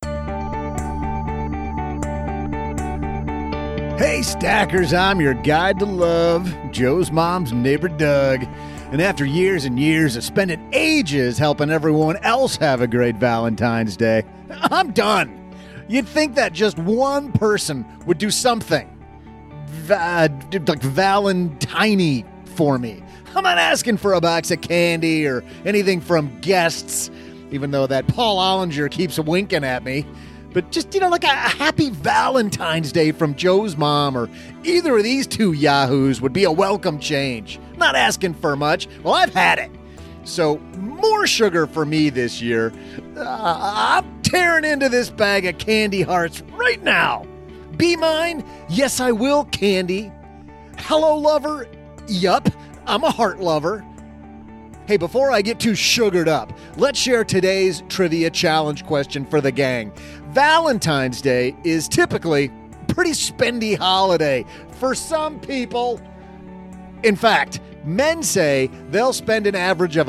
Hey, Stackers, I'm your guide to love, Joe's mom's neighbor, Doug. And after years and years of spending ages helping everyone else have a great Valentine's Day, I'm done. You'd think that just one person would do something like Valentine-y for me. I'm not asking for a box of candy or anything from guests, even though that Paul Ollinger keeps winking at me. But just, like a happy Valentine's Day from Joe's mom or either of these 2 yahoos would be a welcome change. Not asking for much. Well, I've had it. So more sugar for me this year. I'm tearing into this bag of candy hearts right now. Be mine? Yes, I will, candy. Hello, lover? Yup, I'm a heart lover. Hey, before I get too sugared up, let's share today's trivia challenge question for the gang. Valentine's Day is typically a pretty spendy holiday for some people. In fact, men say they'll spend an average of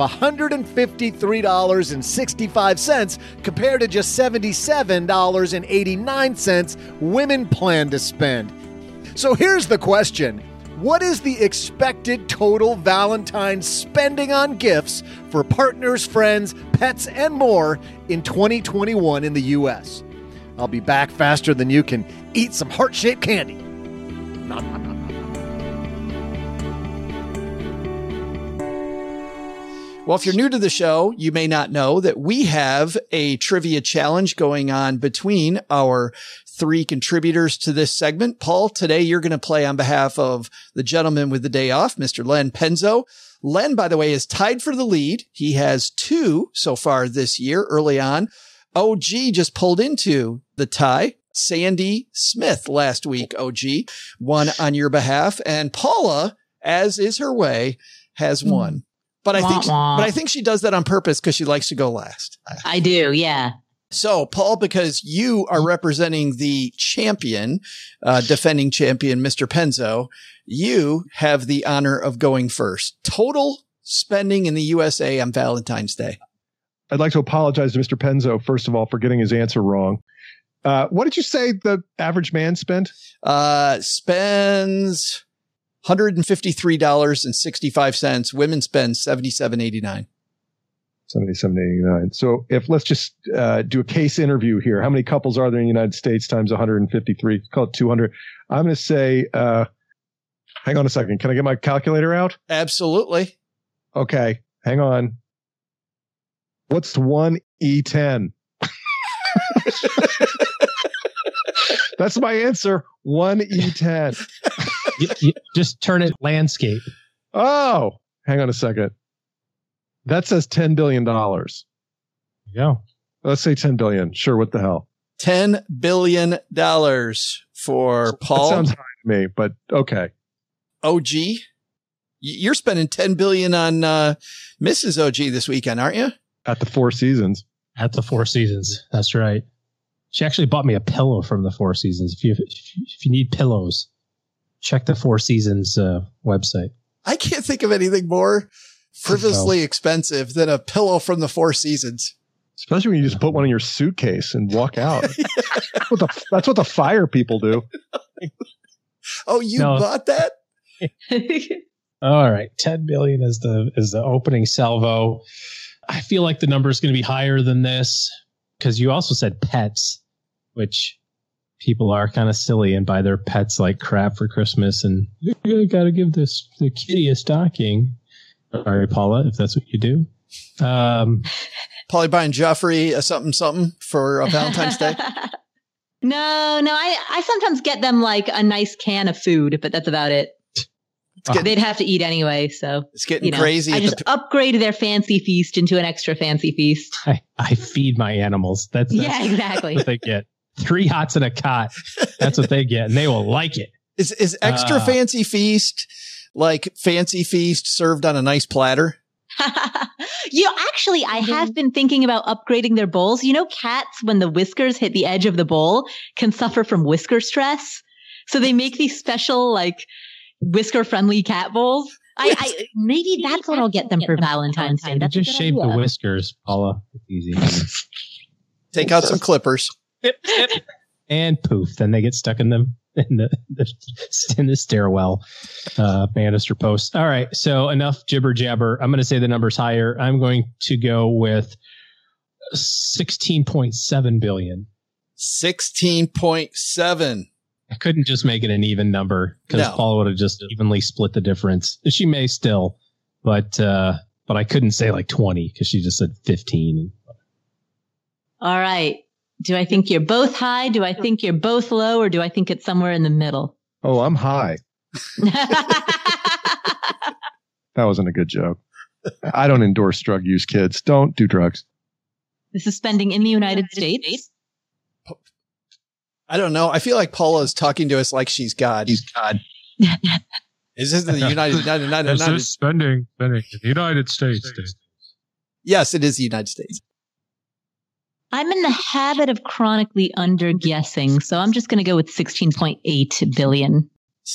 $153.65 compared to just $77.89 women plan to spend. So here's the question. What is the expected total Valentine's spending on gifts for partners, friends, pets, and more in 2021 in the U.S.? I'll be back faster than you can eat some heart-shaped candy. Well, if you're new to the show, you may not know that we have a trivia challenge going on between our 3 contributors to this segment. Paul, today you're going to play on behalf of the gentleman with the day off, Mr. Len Penzo. Len, by the way, is tied for the lead. He has 2 so far this year early on. OG just pulled into the tie. Sandy Smith last week, OG, won on your behalf. And Paula, as is her way, has won. But I think she does that on purpose because she likes to go last. I do, yeah. So, Paul, because you are representing the champion, defending champion, Mr. Penzo, you have the honor of going first. Total spending in the USA on Valentine's Day. I'd like to apologize to Mr. Penzo, first of all, for getting his answer wrong. What did you say the average man spent? Spends $153.65. Women spend $77.89. $77.89. So let's just do a case interview here. How many couples are there in the United States times 153? Call it 200. I'm going to say, hang on a second. Can I get my calculator out? Absolutely. Okay. Hang on. What's 1 E10? That's my answer. 1 E10. You just turn it landscape. Oh, hang on a second. That says $10 billion. There you go. Let's say 10 billion. Sure. What the hell? $10 billion for Paul. That sounds high to me, but okay. OG, you're spending $10 billion on Mrs. OG this weekend, aren't you? At the Four Seasons. At the Four Seasons. That's right. She actually bought me a pillow from the Four Seasons. If you need pillows, check the Four Seasons website. I can't think of anything more frivolously expensive than a pillow from the Four Seasons. Especially when you just put one in your suitcase and walk out. That's what the fire people do. Oh, you bought that? All right. 10 billion is the opening salvo. I feel like the number is going to be higher than this because you also said pets, which people are kind of silly and buy their pets like crap for Christmas. And you got to give the kitty a stocking. Sorry, Paula, if that's what you do. Probably buying Joffrey a something for Valentine's Day. No, I sometimes get them like a nice can of food, but that's about it. They'd have to eat anyway, so it's getting crazy. I just upgraded their fancy feast into an extra fancy feast. I feed my animals. That's exactly what they get. 3 hots and a cot. That's what they get, and they will like it. Is extra fancy feast like fancy feast served on a nice platter? Actually, I have been thinking about upgrading their bowls. Cats, when the whiskers hit the edge of the bowl, can suffer from whisker stress. So they make these special, like, whisker-friendly cat bowls. I maybe that's what I'll get them for Valentine's Day. That's just shave the whiskers, Paula. It's easy. Take out some clippers. And poof. Then they get stuck in the stairwell, banister post. All right. So enough jibber jabber. I'm going to say the number's higher. I'm going to go with 16.7 billion. 16.7. I couldn't just make it an even number because Paula would have just evenly split the difference. She may still, but I couldn't say like 20 because she just said 15. All right. Do I think you're both high? Do I think you're both low? Or do I think it's somewhere in the middle? Oh, I'm high. That wasn't a good joke. I don't endorse drug use, kids. Don't do drugs. This is spending in the United States. I don't know. I feel like Paula is talking to us like she's God. She's God. Is this the United spending in the United States? Yes, it is the United States. I'm in the habit of chronically underguessing, so I'm just going to go with 16.8 billion.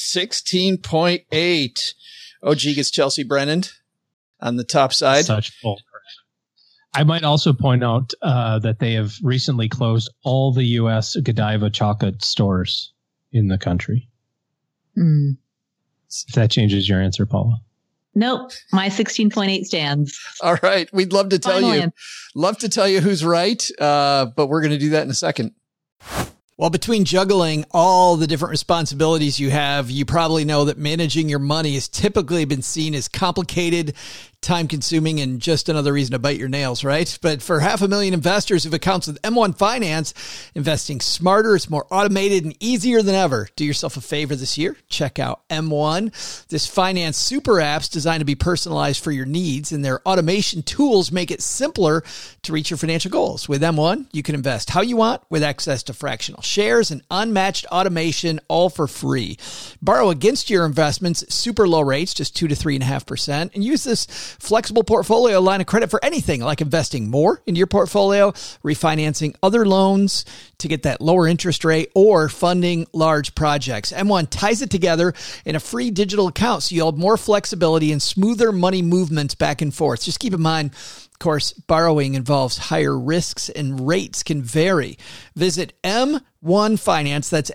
16.8. OG gets Chelsea Brennan on the top side. Such bull. I might also point out that they have recently closed all the U.S. Godiva chocolate stores in the country. Mm. If that changes your answer, Paula. Nope. My 16.8 stands. All right. We'd love to tell you who's right, but we're going to do that in a second. Well, between juggling all the different responsibilities you have, you probably know that managing your money has typically been seen as complicated, time-consuming, and just another reason to bite your nails, right? But for 500,000 investors who have accounts with M1 Finance, investing smarter, it's more automated and easier than ever. Do yourself a favor this year. Check out M1. This finance super app's designed to be personalized for your needs, and their automation tools make it simpler to reach your financial goals. With M1, you can invest how you want with access to fractional shares and unmatched automation, all for free. Borrow against your investments, super low rates, just 2 to 3.5%, and use this flexible portfolio line of credit for anything like investing more in your portfolio, refinancing other loans to get that lower interest rate, or funding large projects. M1 ties it together in a free digital account so you'll have more flexibility and smoother money movements back and forth. Just keep in mind, of course, borrowing involves higher risks and rates can vary. Visit M1 Finance, that's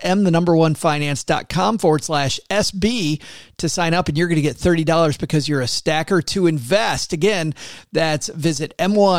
m1finance.com/SB to sign up, and you're going to get $30 because you're a stacker to invest. Again, that's visit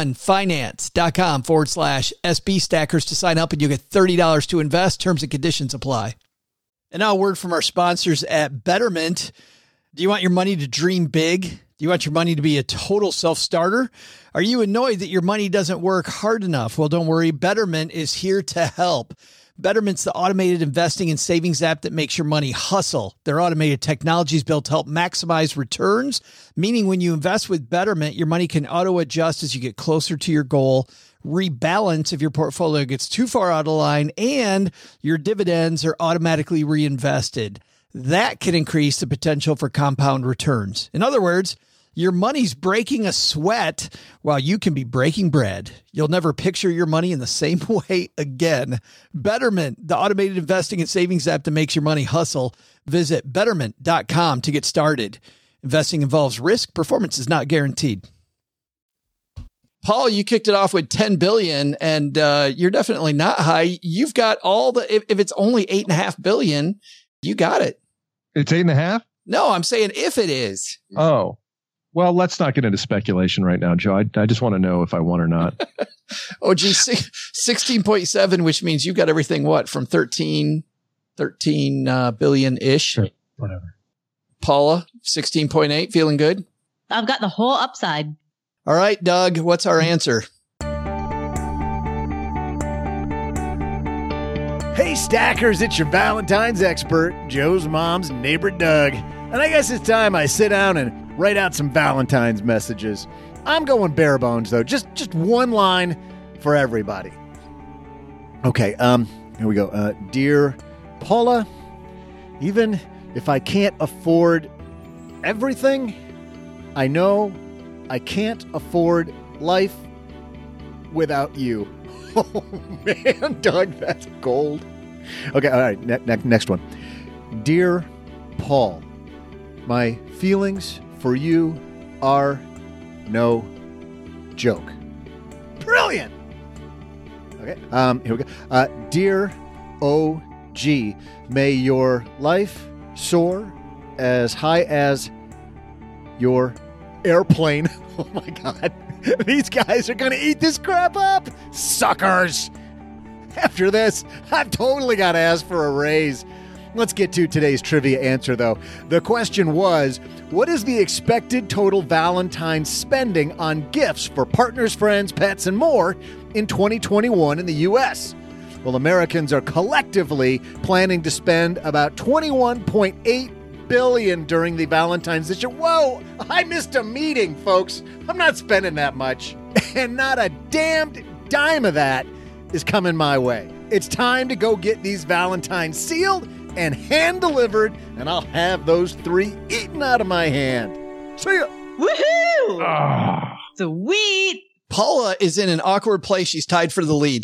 m1finance.com/SB stackers to sign up, and you'll get $30 to invest. Terms and conditions apply. And now a word from our sponsors at Betterment. Do you want your money to dream big? Do you want your money to be a total self-starter? Are you annoyed that your money doesn't work hard enough? Well, don't worry. Betterment is here to help. Betterment's the automated investing and savings app that makes your money hustle. Their automated technology is built to help maximize returns, meaning when you invest with Betterment, your money can auto-adjust as you get closer to your goal, rebalance if your portfolio gets too far out of line, and your dividends are automatically reinvested. That can increase the potential for compound returns. In other words, your money's breaking a sweat while you can be breaking bread. You'll never picture your money in the same way again. Betterment, the automated investing and savings app that makes your money hustle. Visit betterment.com to get started. Investing involves risk. Performance is not guaranteed. Paul, you kicked it off with 10 billion and you're definitely not high. You've got all the, if it's only 8.5 billion, you got it. It's 8.5? No, I'm saying if it is. Oh, well, let's not get into speculation right now, Joe. I just want to know if I won or not. Oh, gee, 16.7, which means you got everything, what, from 13 billion-ish? Sure, whatever. Paula, 16.8, feeling good? I've got the whole upside. All right, Doug, what's our answer? Hey, Stackers, it's your Valentine's expert, Joe's mom's neighbor, Doug. And I guess it's time I sit down and write out some Valentine's messages. I'm going bare bones, though. Just one line for everybody. Okay, here we go. Dear Paula, even if I can't afford everything, I know I can't afford life without you. Oh, man, Doug, that's gold. Okay, all right, next one. Dear Paul, my feelings for you are no joke. Brilliant! Okay, here we go. Dear OG, may your life soar as high as your airplane. Oh my God. These guys are going to eat this crap up. Suckers. After this, I've totally got to ask for a raise. Let's get to today's trivia answer, though. The question was, what is the expected total Valentine's spending on gifts for partners, friends, pets, and more in 2021 in the U.S.? Well, Americans are collectively planning to spend about $21.8 billion during the Valentine's this year. Whoa, I missed a meeting, folks. I'm not spending that much. And not a damned dime of that is coming my way. It's time to go get these Valentines sealed and hand-delivered, and I'll have those 3 eaten out of my hand. See ya. Woohoo! Sweet. Paula is in an awkward place. She's tied for the lead.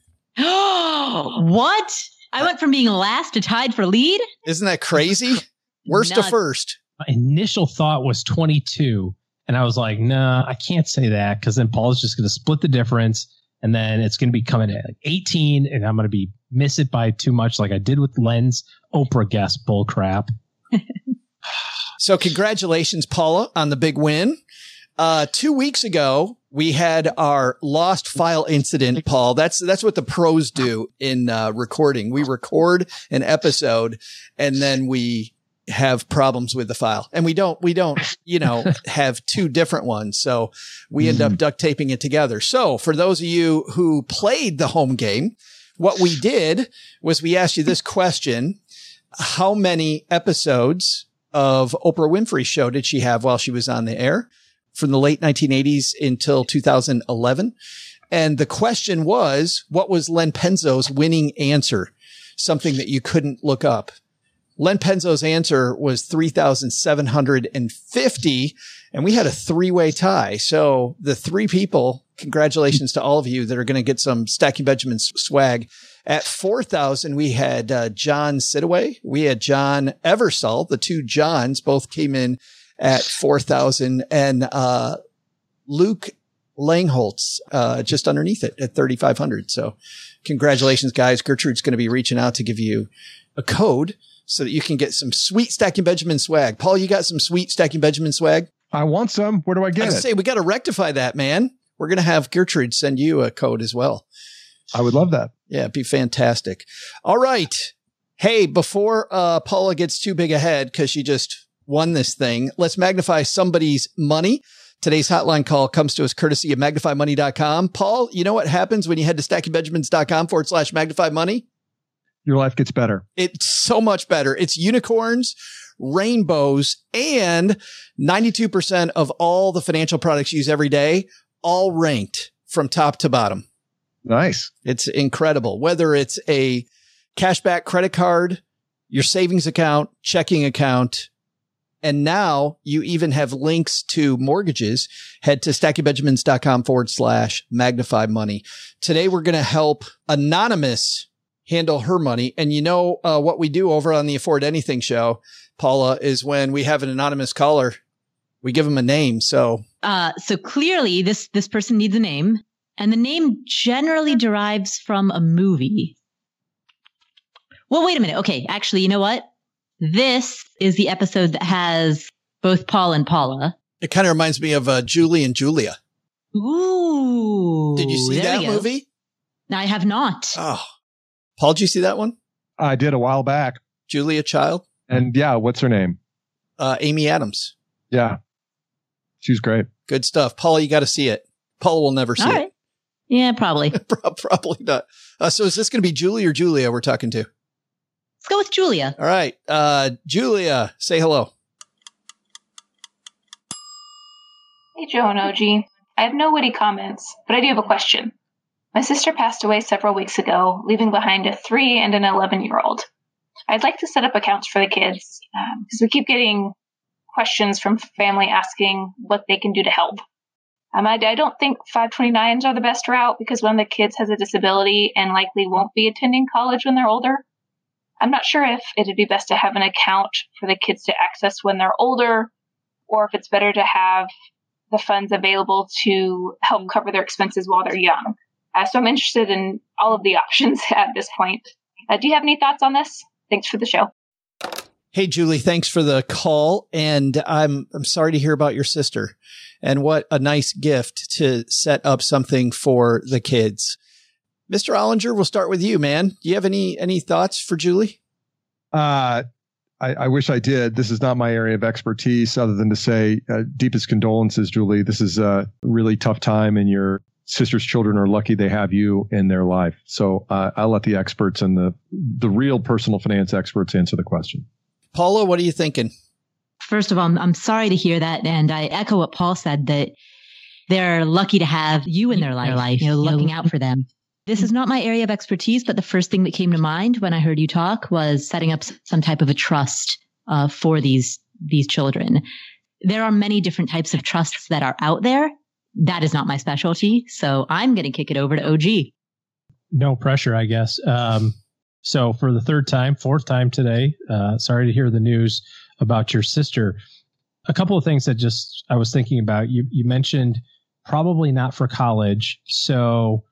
What? I went from being last to tied for lead? Isn't that crazy? Worst to first. My initial thought was 22. And I was like, nah, I can't say that because then Paul's just going to split the difference. And then it's going to be coming at like 18 and I'm going to miss it by too much like I did with Len's Oprah guest bull crap. So congratulations, Paula, on the big win. 2 weeks ago, we had our lost file incident, Paul. That's what the pros do in recording. We record an episode and then we have problems with the file, and we don't, have 2 different ones. So we end up duct taping it together. So for those of you who played the home game, what we did was we asked you this question. How many episodes of Oprah Winfrey Show did she have while she was on the air from the late 1980s until 2011? And the question was, what was Len Penzo's winning answer? Something that you couldn't look up. Len Penzo's answer was 3,750, and we had a 3-way tie. So the 3 people, congratulations to all of you that are going to get some Stacking Benjamins swag. At 4,000, we had John Sidaway. We had John Eversole. The 2 Johns both came in at 4,000, and Luke Langholtz just underneath it at 3,500. So congratulations, guys. Gertrude's going to be reaching out to give you a code so that you can get some sweet Stacking Benjamin swag. Paul, you got some sweet Stacking Benjamin swag? I want some. Where do I get it? Say, we got to rectify that, man. We're going to have Gertrude send you a code as well. I would love that. Yeah, it'd be fantastic. All right. Hey, before Paula gets too big ahead because she just won this thing, let's magnify somebody's money. Today's hotline call comes to us courtesy of magnifymoney.com. Paul, you know what happens when you head to stackingbenjamins.com/magnifymoney? Your life gets better. It's so much better. It's unicorns, rainbows, and 92% of all the financial products you use every day, all ranked from top to bottom. Nice. It's incredible. Whether it's a cashback credit card, your savings account, checking account, and now you even have links to mortgages. Head to stackingbenjamins.com/magnifymoney. Today, we're going to help Anonymous handle her money. And you know what we do over on the Afford Anything show, Paula, is when we have an anonymous caller We give them a name. So clearly this person needs a name, and the name generally derives from a movie. Well, wait a minute. Okay. Actually, you know what? This is the episode that has both Paul and Paula. It kind of reminds me of Julie and Julia. Ooh. Did you see that movie? No, I have not. Oh, Paul, did you see that one? I did a while back. Julia Child? And yeah, what's her name? Amy Adams. Yeah. She's great. Good stuff. Paula, you got to see it. Paula will never see it. Yeah, probably. Probably not. So is this going to be Julie or Julia we're talking to? Let's go with Julia. All right. Julia, say hello. Hey, Joe and OG. I have no witty comments, but I do have a question. My sister passed away several weeks ago, leaving behind a 3 and an 11-year-old. I'd like to set up accounts for the kids, because we keep getting questions from family asking what they can do to help. I don't think 529s are the best route, because one of the kids has a disability and likely won't be attending college when they're older. I'm not sure if it'd be best to have an account for the kids to access when they're older, or if it's better to have the funds available to help cover their expenses while they're young. So I'm interested in all of the options at this point. Do you have any thoughts on this? Thanks for the show. Hey, Julie, thanks for the call. And I'm sorry to hear about your sister. And what a nice gift to set up something for the kids. Mr. Ollinger, we'll start with you, man. Do you have any thoughts for Julie? I wish I did. This is not my area of expertise, other than to say deepest condolences, Julie. This is a really tough time, and your sister's children are lucky they have you in their life. So I'll let the experts and the real personal finance experts answer the question. Paula, what are you thinking? First of all, I'm sorry to hear that. And I echo what Paul said, that they're lucky to have you in their life, looking out for them. This is not my area of expertise, but the first thing that came to mind when I heard you talk was setting up some type of a trust for these children. There are many different types of trusts that are out there. That is not my specialty. So I'm going to kick it over to OG. No pressure, I guess. So for the fourth time today, sorry to hear the news about your sister. A couple of things that I was thinking about. You mentioned probably not for college. So,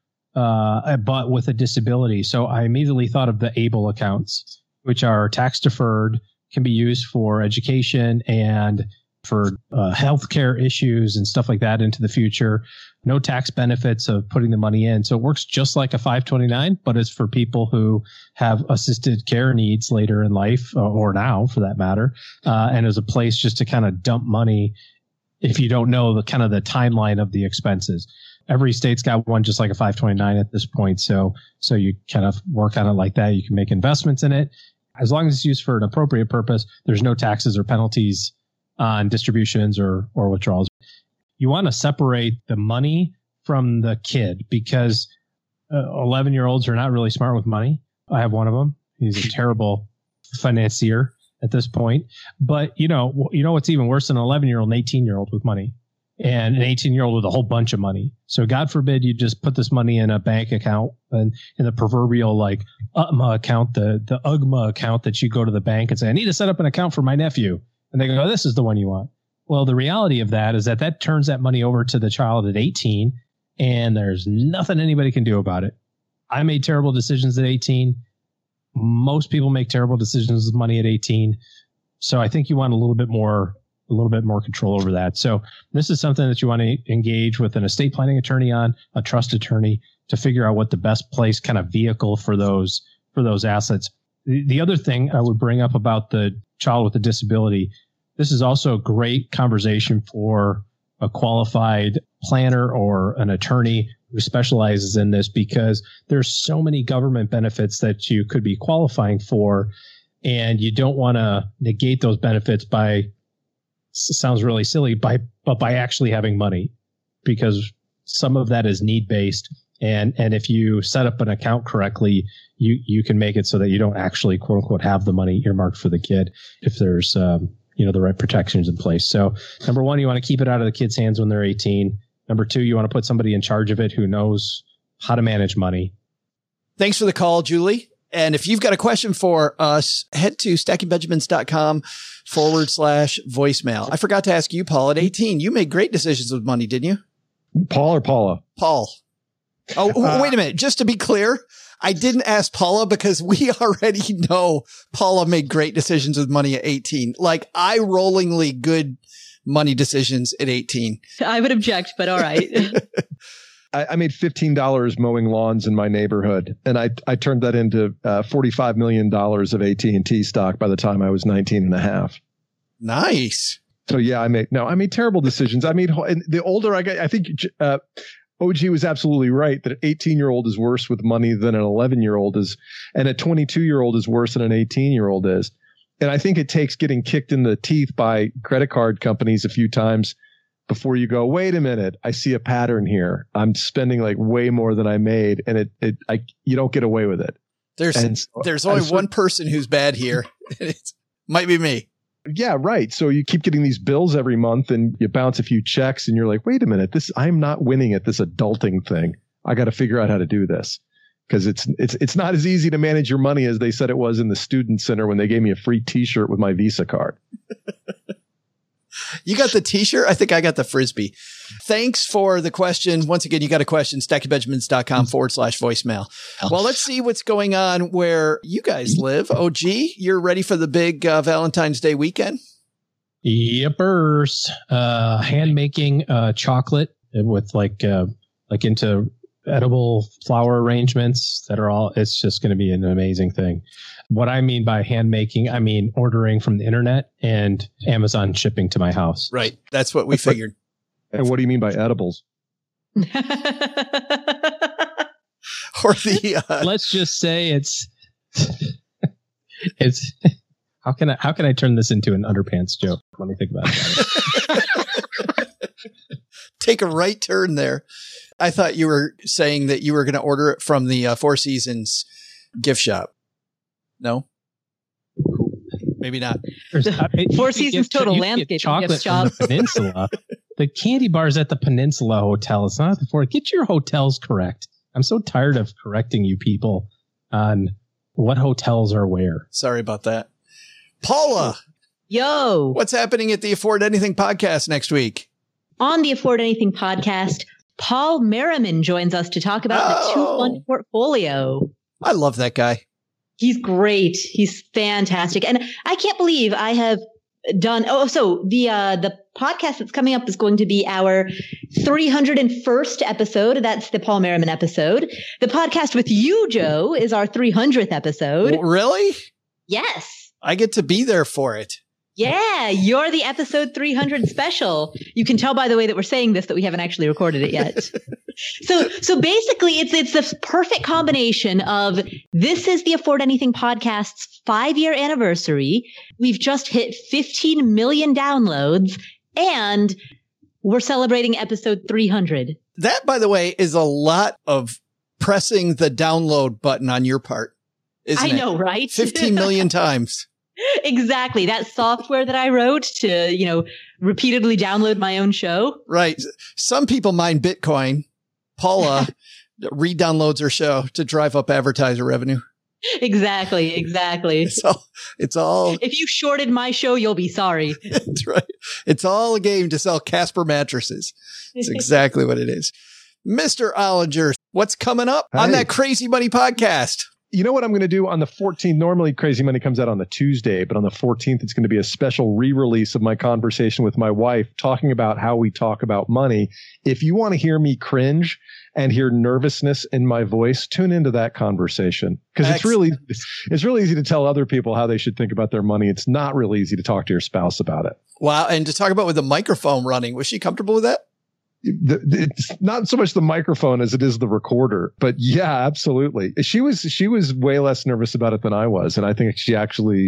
but with a disability. So I immediately thought of the ABLE accounts, which are tax deferred, can be used for education and for healthcare issues and stuff like that into the future. No tax benefits of putting the money in. So it works just like a 529, but it's for people who have assisted care needs later in life, or now for that matter. And as a place just to kind of dump money if you don't know the kind of the timeline of the expenses. Every state's got one just like a 529 at this point. So you kind of work on it like that. You can make investments in it. As long as it's used for an appropriate purpose, there's no taxes or penalties on distributions or withdrawals. You want to separate the money from the kid, because 11-year-olds are not really smart with money. I have one of them. He's a terrible financier at this point. But you know what's even worse than an 11-year-old, an 18-year-old with money, and an 18-year-old with a whole bunch of money. So God forbid you just put this money in a bank account, and in the proverbial like UTMA account, the UGMA account that you go to the bank and say, I need to set up an account for my nephew. And they go, this is the one you want. Well, the reality of that is that turns that money over to the child at 18, and there's nothing anybody can do about it. I made terrible decisions at 18. Most people make terrible decisions with money at 18. So I think you want a little bit more control over that. So this is something that you want to engage with an estate planning attorney on, a trust attorney, to figure out what the best place kind of vehicle for those assets. The other thing I would bring up about the child with a disability, this is also a great conversation for a qualified planner or an attorney who specializes in this, because there's so many government benefits that you could be qualifying for, and you don't want to negate those benefits by, sounds really silly, but by actually having money, because some of that is need based. And if you set up an account correctly, you can make it so that you don't actually, quote unquote, have the money earmarked for the kid if there's, the right protections in place. So number one, you want to keep it out of the kids' hands when they're 18. Number two, you want to put somebody in charge of it who knows how to manage money. Thanks for the call, Julie. And if you've got a question for us, head to stackingbenjamins.com/voicemail. I forgot to ask you, Paul, at 18, you made great decisions with money, didn't you? Paul or Paula? Paul. Oh, wait a minute. Just to be clear, I didn't ask Paula because we already know Paula made great decisions with money at 18. Like eye-rollingly good money decisions at 18. I would object, but all right. I made $15 mowing lawns in my neighborhood, and I turned that into $45 million of AT&T stock by the time I was 19 and a half. Nice. So yeah, I made terrible decisions. I mean, the older I got, I think OG was absolutely right that an 18-year-old is worse with money than an 11-year-old is, and a 22-year-old is worse than an 18-year-old is. And I think it takes getting kicked in the teeth by credit card companies a few times before you go, wait a minute, I see a pattern here. I'm spending like way more than I made, and you don't get away with it. There's only one person who's bad here. It might be me. Yeah, right. So you keep getting these bills every month, and you bounce a few checks, and you're like, wait a minute, I'm not winning at this adulting thing. I got to figure out how to do this, because it's not as easy to manage your money as they said it was in the student center when they gave me a free T-shirt with my Visa card. You got the T-shirt? I think I got the Frisbee. Thanks for the question. Once again, you got a question, stackingbenjamins.com/voicemail. Well, let's see what's going on where you guys live. OG, you're ready for the big Valentine's Day weekend? Yepers. Hand making chocolate with like into edible flower arrangements that are all, it's just going to be an amazing thing. What I mean by hand making, I mean ordering from the internet and Amazon shipping to my house. Right. That's what we figured. And what do you mean by edibles? Or the let's just say it's how can I turn this into an underpants joke? Let me think about it. Take a right turn there. I thought you were saying that you were going to order it from the Four Seasons gift shop. No? Maybe not. Four Seasons Total Landscape chocolate from the Peninsula. The candy bars at the Peninsula Hotel. It's not the Four. Get your hotels correct. I'm so tired of correcting you people on what hotels are where. Sorry about that. Paula. Yo. What's happening at the Afford Anything podcast next week? On the Afford Anything podcast, Paul Merriman joins us to talk about the 2-fund portfolio. I love that guy. He's great. He's fantastic. And I can't believe I have done. So the podcast that's coming up is going to be our 301st episode. That's the Paul Merriman episode. The podcast with you, Joe, is our 300th episode. Really? Yes. I get to be there for it. Yeah, you're the episode 300 special. You can tell by the way that we're saying this that we haven't actually recorded it yet. So basically it's the perfect combination of this is the Afford Anything podcast's 5-year anniversary. We've just hit 15 million downloads and we're celebrating episode 300. That, by the way, is a lot of pressing the download button on your part, isn't it? I know, right? 15 million times. Exactly. That software that I wrote to, repeatedly download my own show. Right. Some people mine Bitcoin. Paula re-downloads her show to drive up advertiser revenue. Exactly. It's all. If you shorted my show, you'll be sorry. That's right. It's all a game to sell Casper mattresses. It's exactly what it is. Mr. Ollinger, what's coming up on that Crazy Money podcast? You know what I'm going to do on the 14th? Normally, Crazy Money comes out on the Tuesday, but on the 14th, it's going to be a special re-release of my conversation with my wife talking about how we talk about money. If you want to hear me cringe and hear nervousness in my voice, tune into that conversation, because it's really easy to tell other people how they should think about their money. It's not really easy to talk to your spouse about it. Wow. And to talk about with the microphone running, was she comfortable with that? It's not so much the microphone as it is the recorder, but yeah, absolutely. She was way less nervous about it than I was. And I think she actually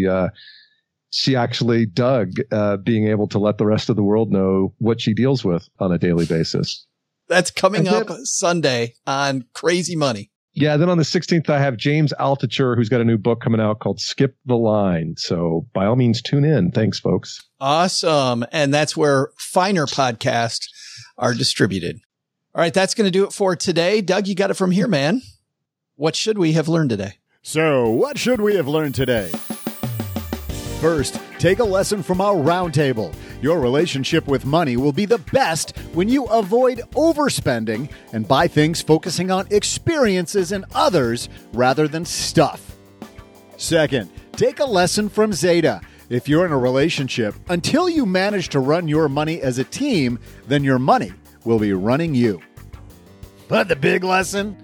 dug being able to let the rest of the world know what she deals with on a daily basis. That's coming up Sunday on Crazy Money. Yeah. Then on the 16th, I have James Altucher, who's got a new book coming out called Skip the Line. So by all means, tune in. Thanks, folks. Awesome. And that's where finer podcasts are distributed. All right. That's going to do it for today. Doug, you got it from here, man. What should we have learned today? So, what should we have learned today? First, take a lesson from our roundtable. Your relationship with money will be the best when you avoid overspending and buy things focusing on experiences and others rather than stuff. Second, take a lesson from Zeta. If you're in a relationship, until you manage to run your money as a team, then your money will be running you. But the big lesson?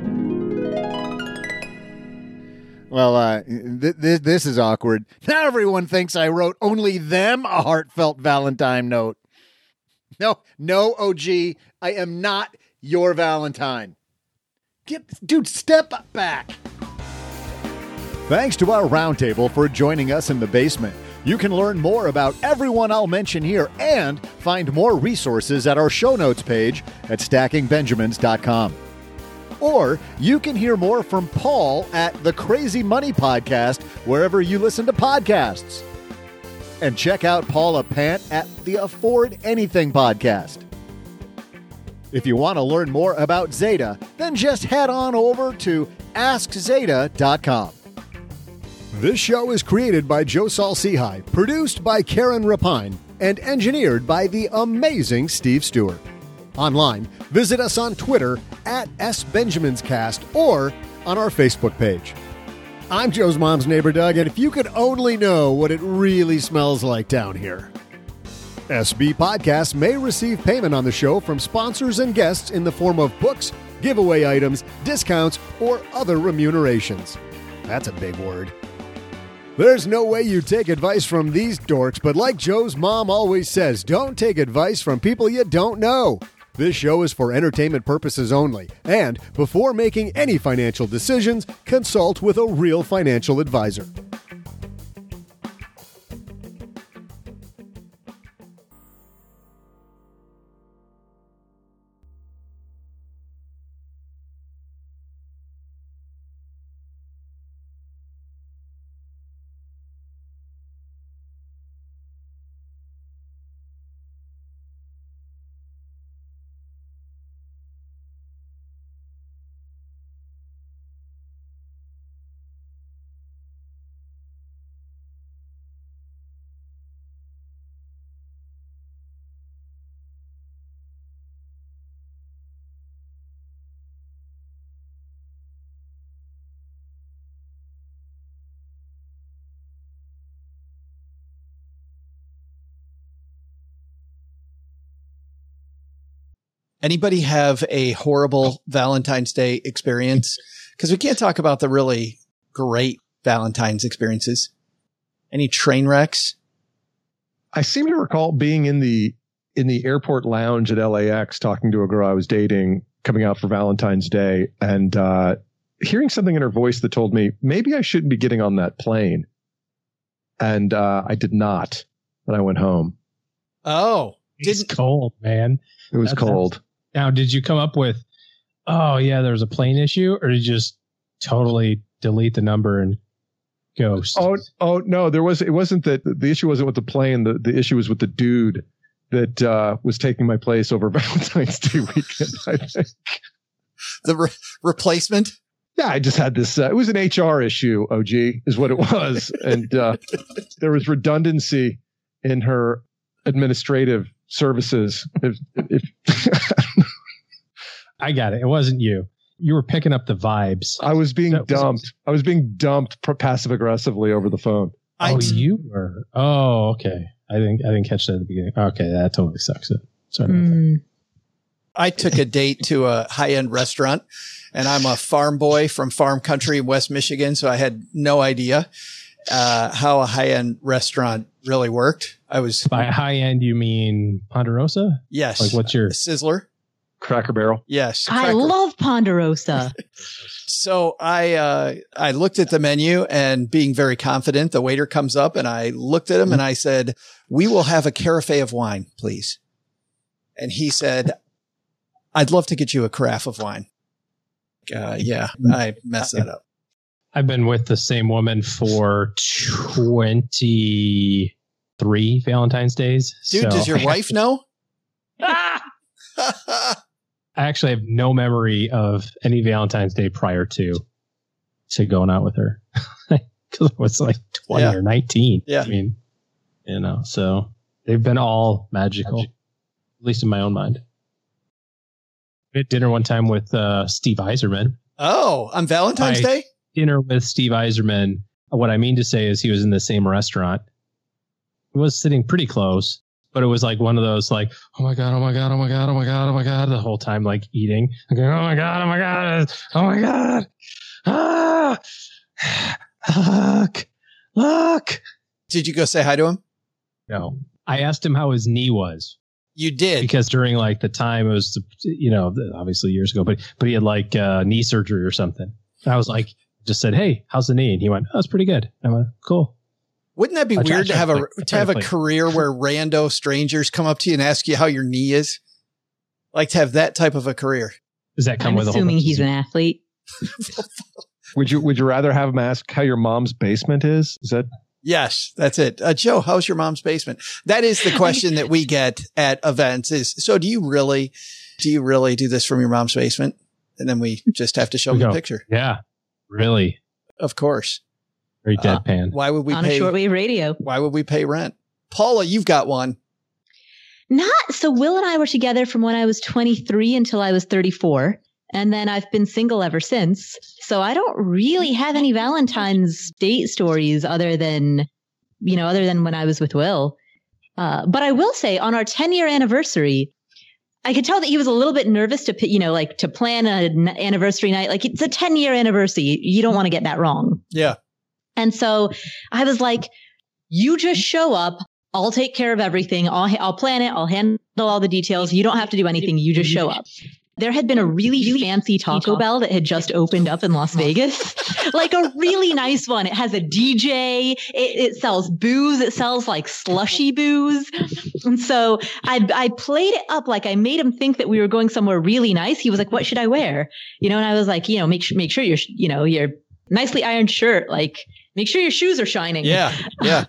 Well, this is awkward. Now everyone thinks I wrote only them a heartfelt Valentine note. No, OG, I am not your Valentine. Dude, step back. Thanks to our roundtable for joining us in the basement. You can learn more about everyone I'll mention here and find more resources at our show notes page at stackingbenjamins.com. Or you can hear more from Paul at the Crazy Money Podcast, wherever you listen to podcasts. And check out Paula Pant at the Afford Anything Podcast. If you want to learn more about Zeta, then just head on over to AskZeta.com. This show is created by Joe Saul-Sehy, produced by Karen Rapine, and engineered by the amazing Steve Stewart. Online, visit us on Twitter at SBenjaminsCast or on our Facebook page. I'm Joe's mom's neighbor, Doug, and if you could only know what it really smells like down here. SB Podcasts may receive payment on the show from sponsors and guests in the form of books, giveaway items, discounts, or other remunerations. That's a big word. There's no way you take advice from these dorks, but like Joe's mom always says, don't take advice from people you don't know. This show is for entertainment purposes only, and before making any financial decisions, consult with a real financial advisor. Anybody have a horrible Valentine's Day experience? Because we can't talk about the really great Valentine's experiences. Any train wrecks? I seem to recall being in the airport lounge at LAX talking to a girl I was dating coming out for Valentine's Day and hearing something in her voice that told me maybe I shouldn't be getting on that plane. And I did not. And I went home. Oh, it's cold, man. It was cold. Now, did you come up with, oh, yeah, there was a plane issue, or did you just totally delete the number and ghost? Oh, no, it wasn't that the issue wasn't with the plane. The issue was with the dude that was taking my place over Valentine's Day weekend, I think. The replacement? Yeah, I just had this. It was an HR issue, OG, is what it was. And there was redundancy in her administrative services. I got it. It wasn't you. You were picking up the vibes. I was being dumped. I was being dumped passive aggressively over the phone. You were. Oh, okay. I didn't catch that at the beginning. Okay, that totally sucks. Sorry about that. I took a date to a high-end restaurant, and I'm a farm boy from farm country in West Michigan, so I had no idea how a high-end restaurant really worked. By high-end, you mean Ponderosa? Yes. Like what's your Sizzler? Cracker Barrel. Yes. I love Ponderosa. So I looked at the menu and being very confident, the waiter comes up and I looked at him and I said, "We will have a carafe of wine, please." And he said, "I'd love to get you a carafe of wine." Yeah, I messed that up. I've been with the same woman for 23 Valentine's Days. Dude, does your wife know? I actually have no memory of any Valentine's Day prior to. to going out with her because I was like 20 or 19. Yeah. I mean, so they've been all magical, at least in my own mind. We had dinner one time with Steve Eiserman. Oh, on Valentine's Day? Dinner with Steve Eiserman. What I mean to say is he was in the same restaurant. He was sitting pretty close, but it was like one of those like, oh my God, oh my God, oh my God, oh my God, oh my God, the whole time like eating. Okay, oh my God, oh my God, oh my God. Look. Did you go say hi to him? No. I asked him how his knee was. You did? Because during like the time, it was, obviously years ago, but he had like knee surgery or something. And I was like, just said, hey, how's the knee? And he went, oh, it's pretty good. I went, cool. Wouldn't that be weird to have a career where rando strangers come up to you and ask you how your knee is? Like to have that type of a career. Does that come with a whole assuming he's an athlete. Would you rather have him ask how your mom's basement is? Is that? Yes, that's it. Joe, how's your mom's basement? That is the question that we get at events is, so do you really do this from your mom's basement? And then we just have to show them a picture. Yeah, really. Of course. Very deadpan. Why would we on a shortwave radio? Why would we pay rent? Paula, you've got one. So Will and I were together from when I was 23 until I was 34. And then I've been single ever since. So I don't really have any Valentine's date stories other than when I was with Will. But I will say on our 10-year anniversary, I could tell that he was a little bit nervous to plan an anniversary night. Like it's a 10-year anniversary. You don't want to get that wrong. Yeah. And so I was like, you just show up. I'll take care of everything. I'll plan it. I'll handle all the details. You don't have to do anything. You just show up. There had been a really fancy Taco Bell that had just opened up in Las Vegas, like a really nice one. It has a DJ. It sells booze. It sells like slushy booze. And so I played it up like I made him think that we were going somewhere really nice. He was like, what should I wear? And I was like, make sure your nicely ironed shirt, like make sure your shoes are shining. Yeah. Yeah.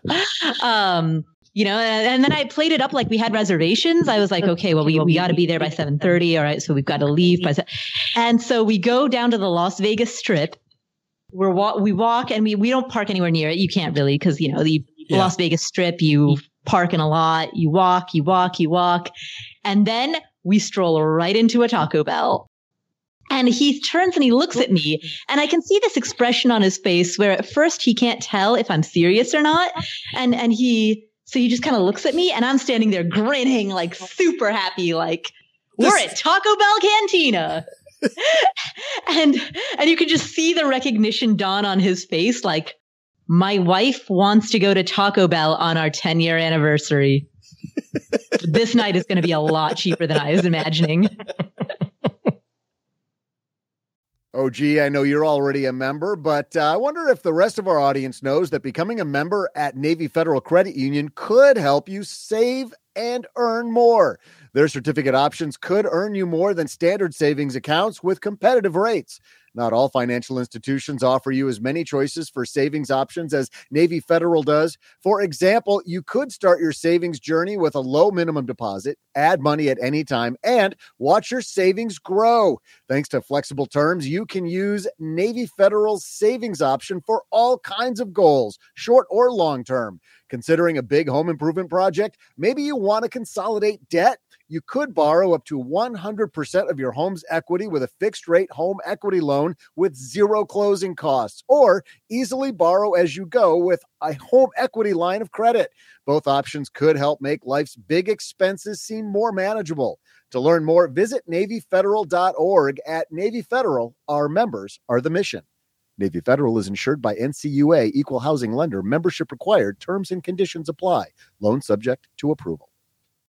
And then I played it up like we had reservations. I was like, okay, well, we got to be there by 7:30. All right. So we've got to leave by and so we go down to the Las Vegas Strip. We walk and we don't park anywhere near it. You can't really, because, the Las Vegas Strip, you park in a lot, you walk. And then we stroll right into a Taco Bell. And he turns and he looks at me and I can see this expression on his face where at first he can't tell if I'm serious or not. So he just kind of looks at me and I'm standing there grinning, like super happy, like we're at Taco Bell Cantina. and you can just see the recognition dawn on his face. Like my wife wants to go to Taco Bell on our 10-year anniversary. This night is going to be a lot cheaper than I was imagining. Oh, gee, I know you're already a member, but I wonder if the rest of our audience knows that becoming a member at Navy Federal Credit Union could help you save and earn more. Their certificate options could earn you more than standard savings accounts with competitive rates. Not all financial institutions offer you as many choices for savings options as Navy Federal does. For example, you could start your savings journey with a low minimum deposit, add money at any time, and watch your savings grow. Thanks to flexible terms, you can use Navy Federal's savings option for all kinds of goals, short or long term. Considering a big home improvement project, maybe you want to consolidate debt. You could borrow up to 100% of your home's equity with a fixed-rate home equity loan with zero closing costs, or easily borrow as you go with a home equity line of credit. Both options could help make life's big expenses seem more manageable. To learn more, visit NavyFederal.org. At Navy Federal, our members are the mission. Navy Federal is insured by NCUA, Equal Housing Lender. Membership required. Terms and conditions apply. Loan subject to approval.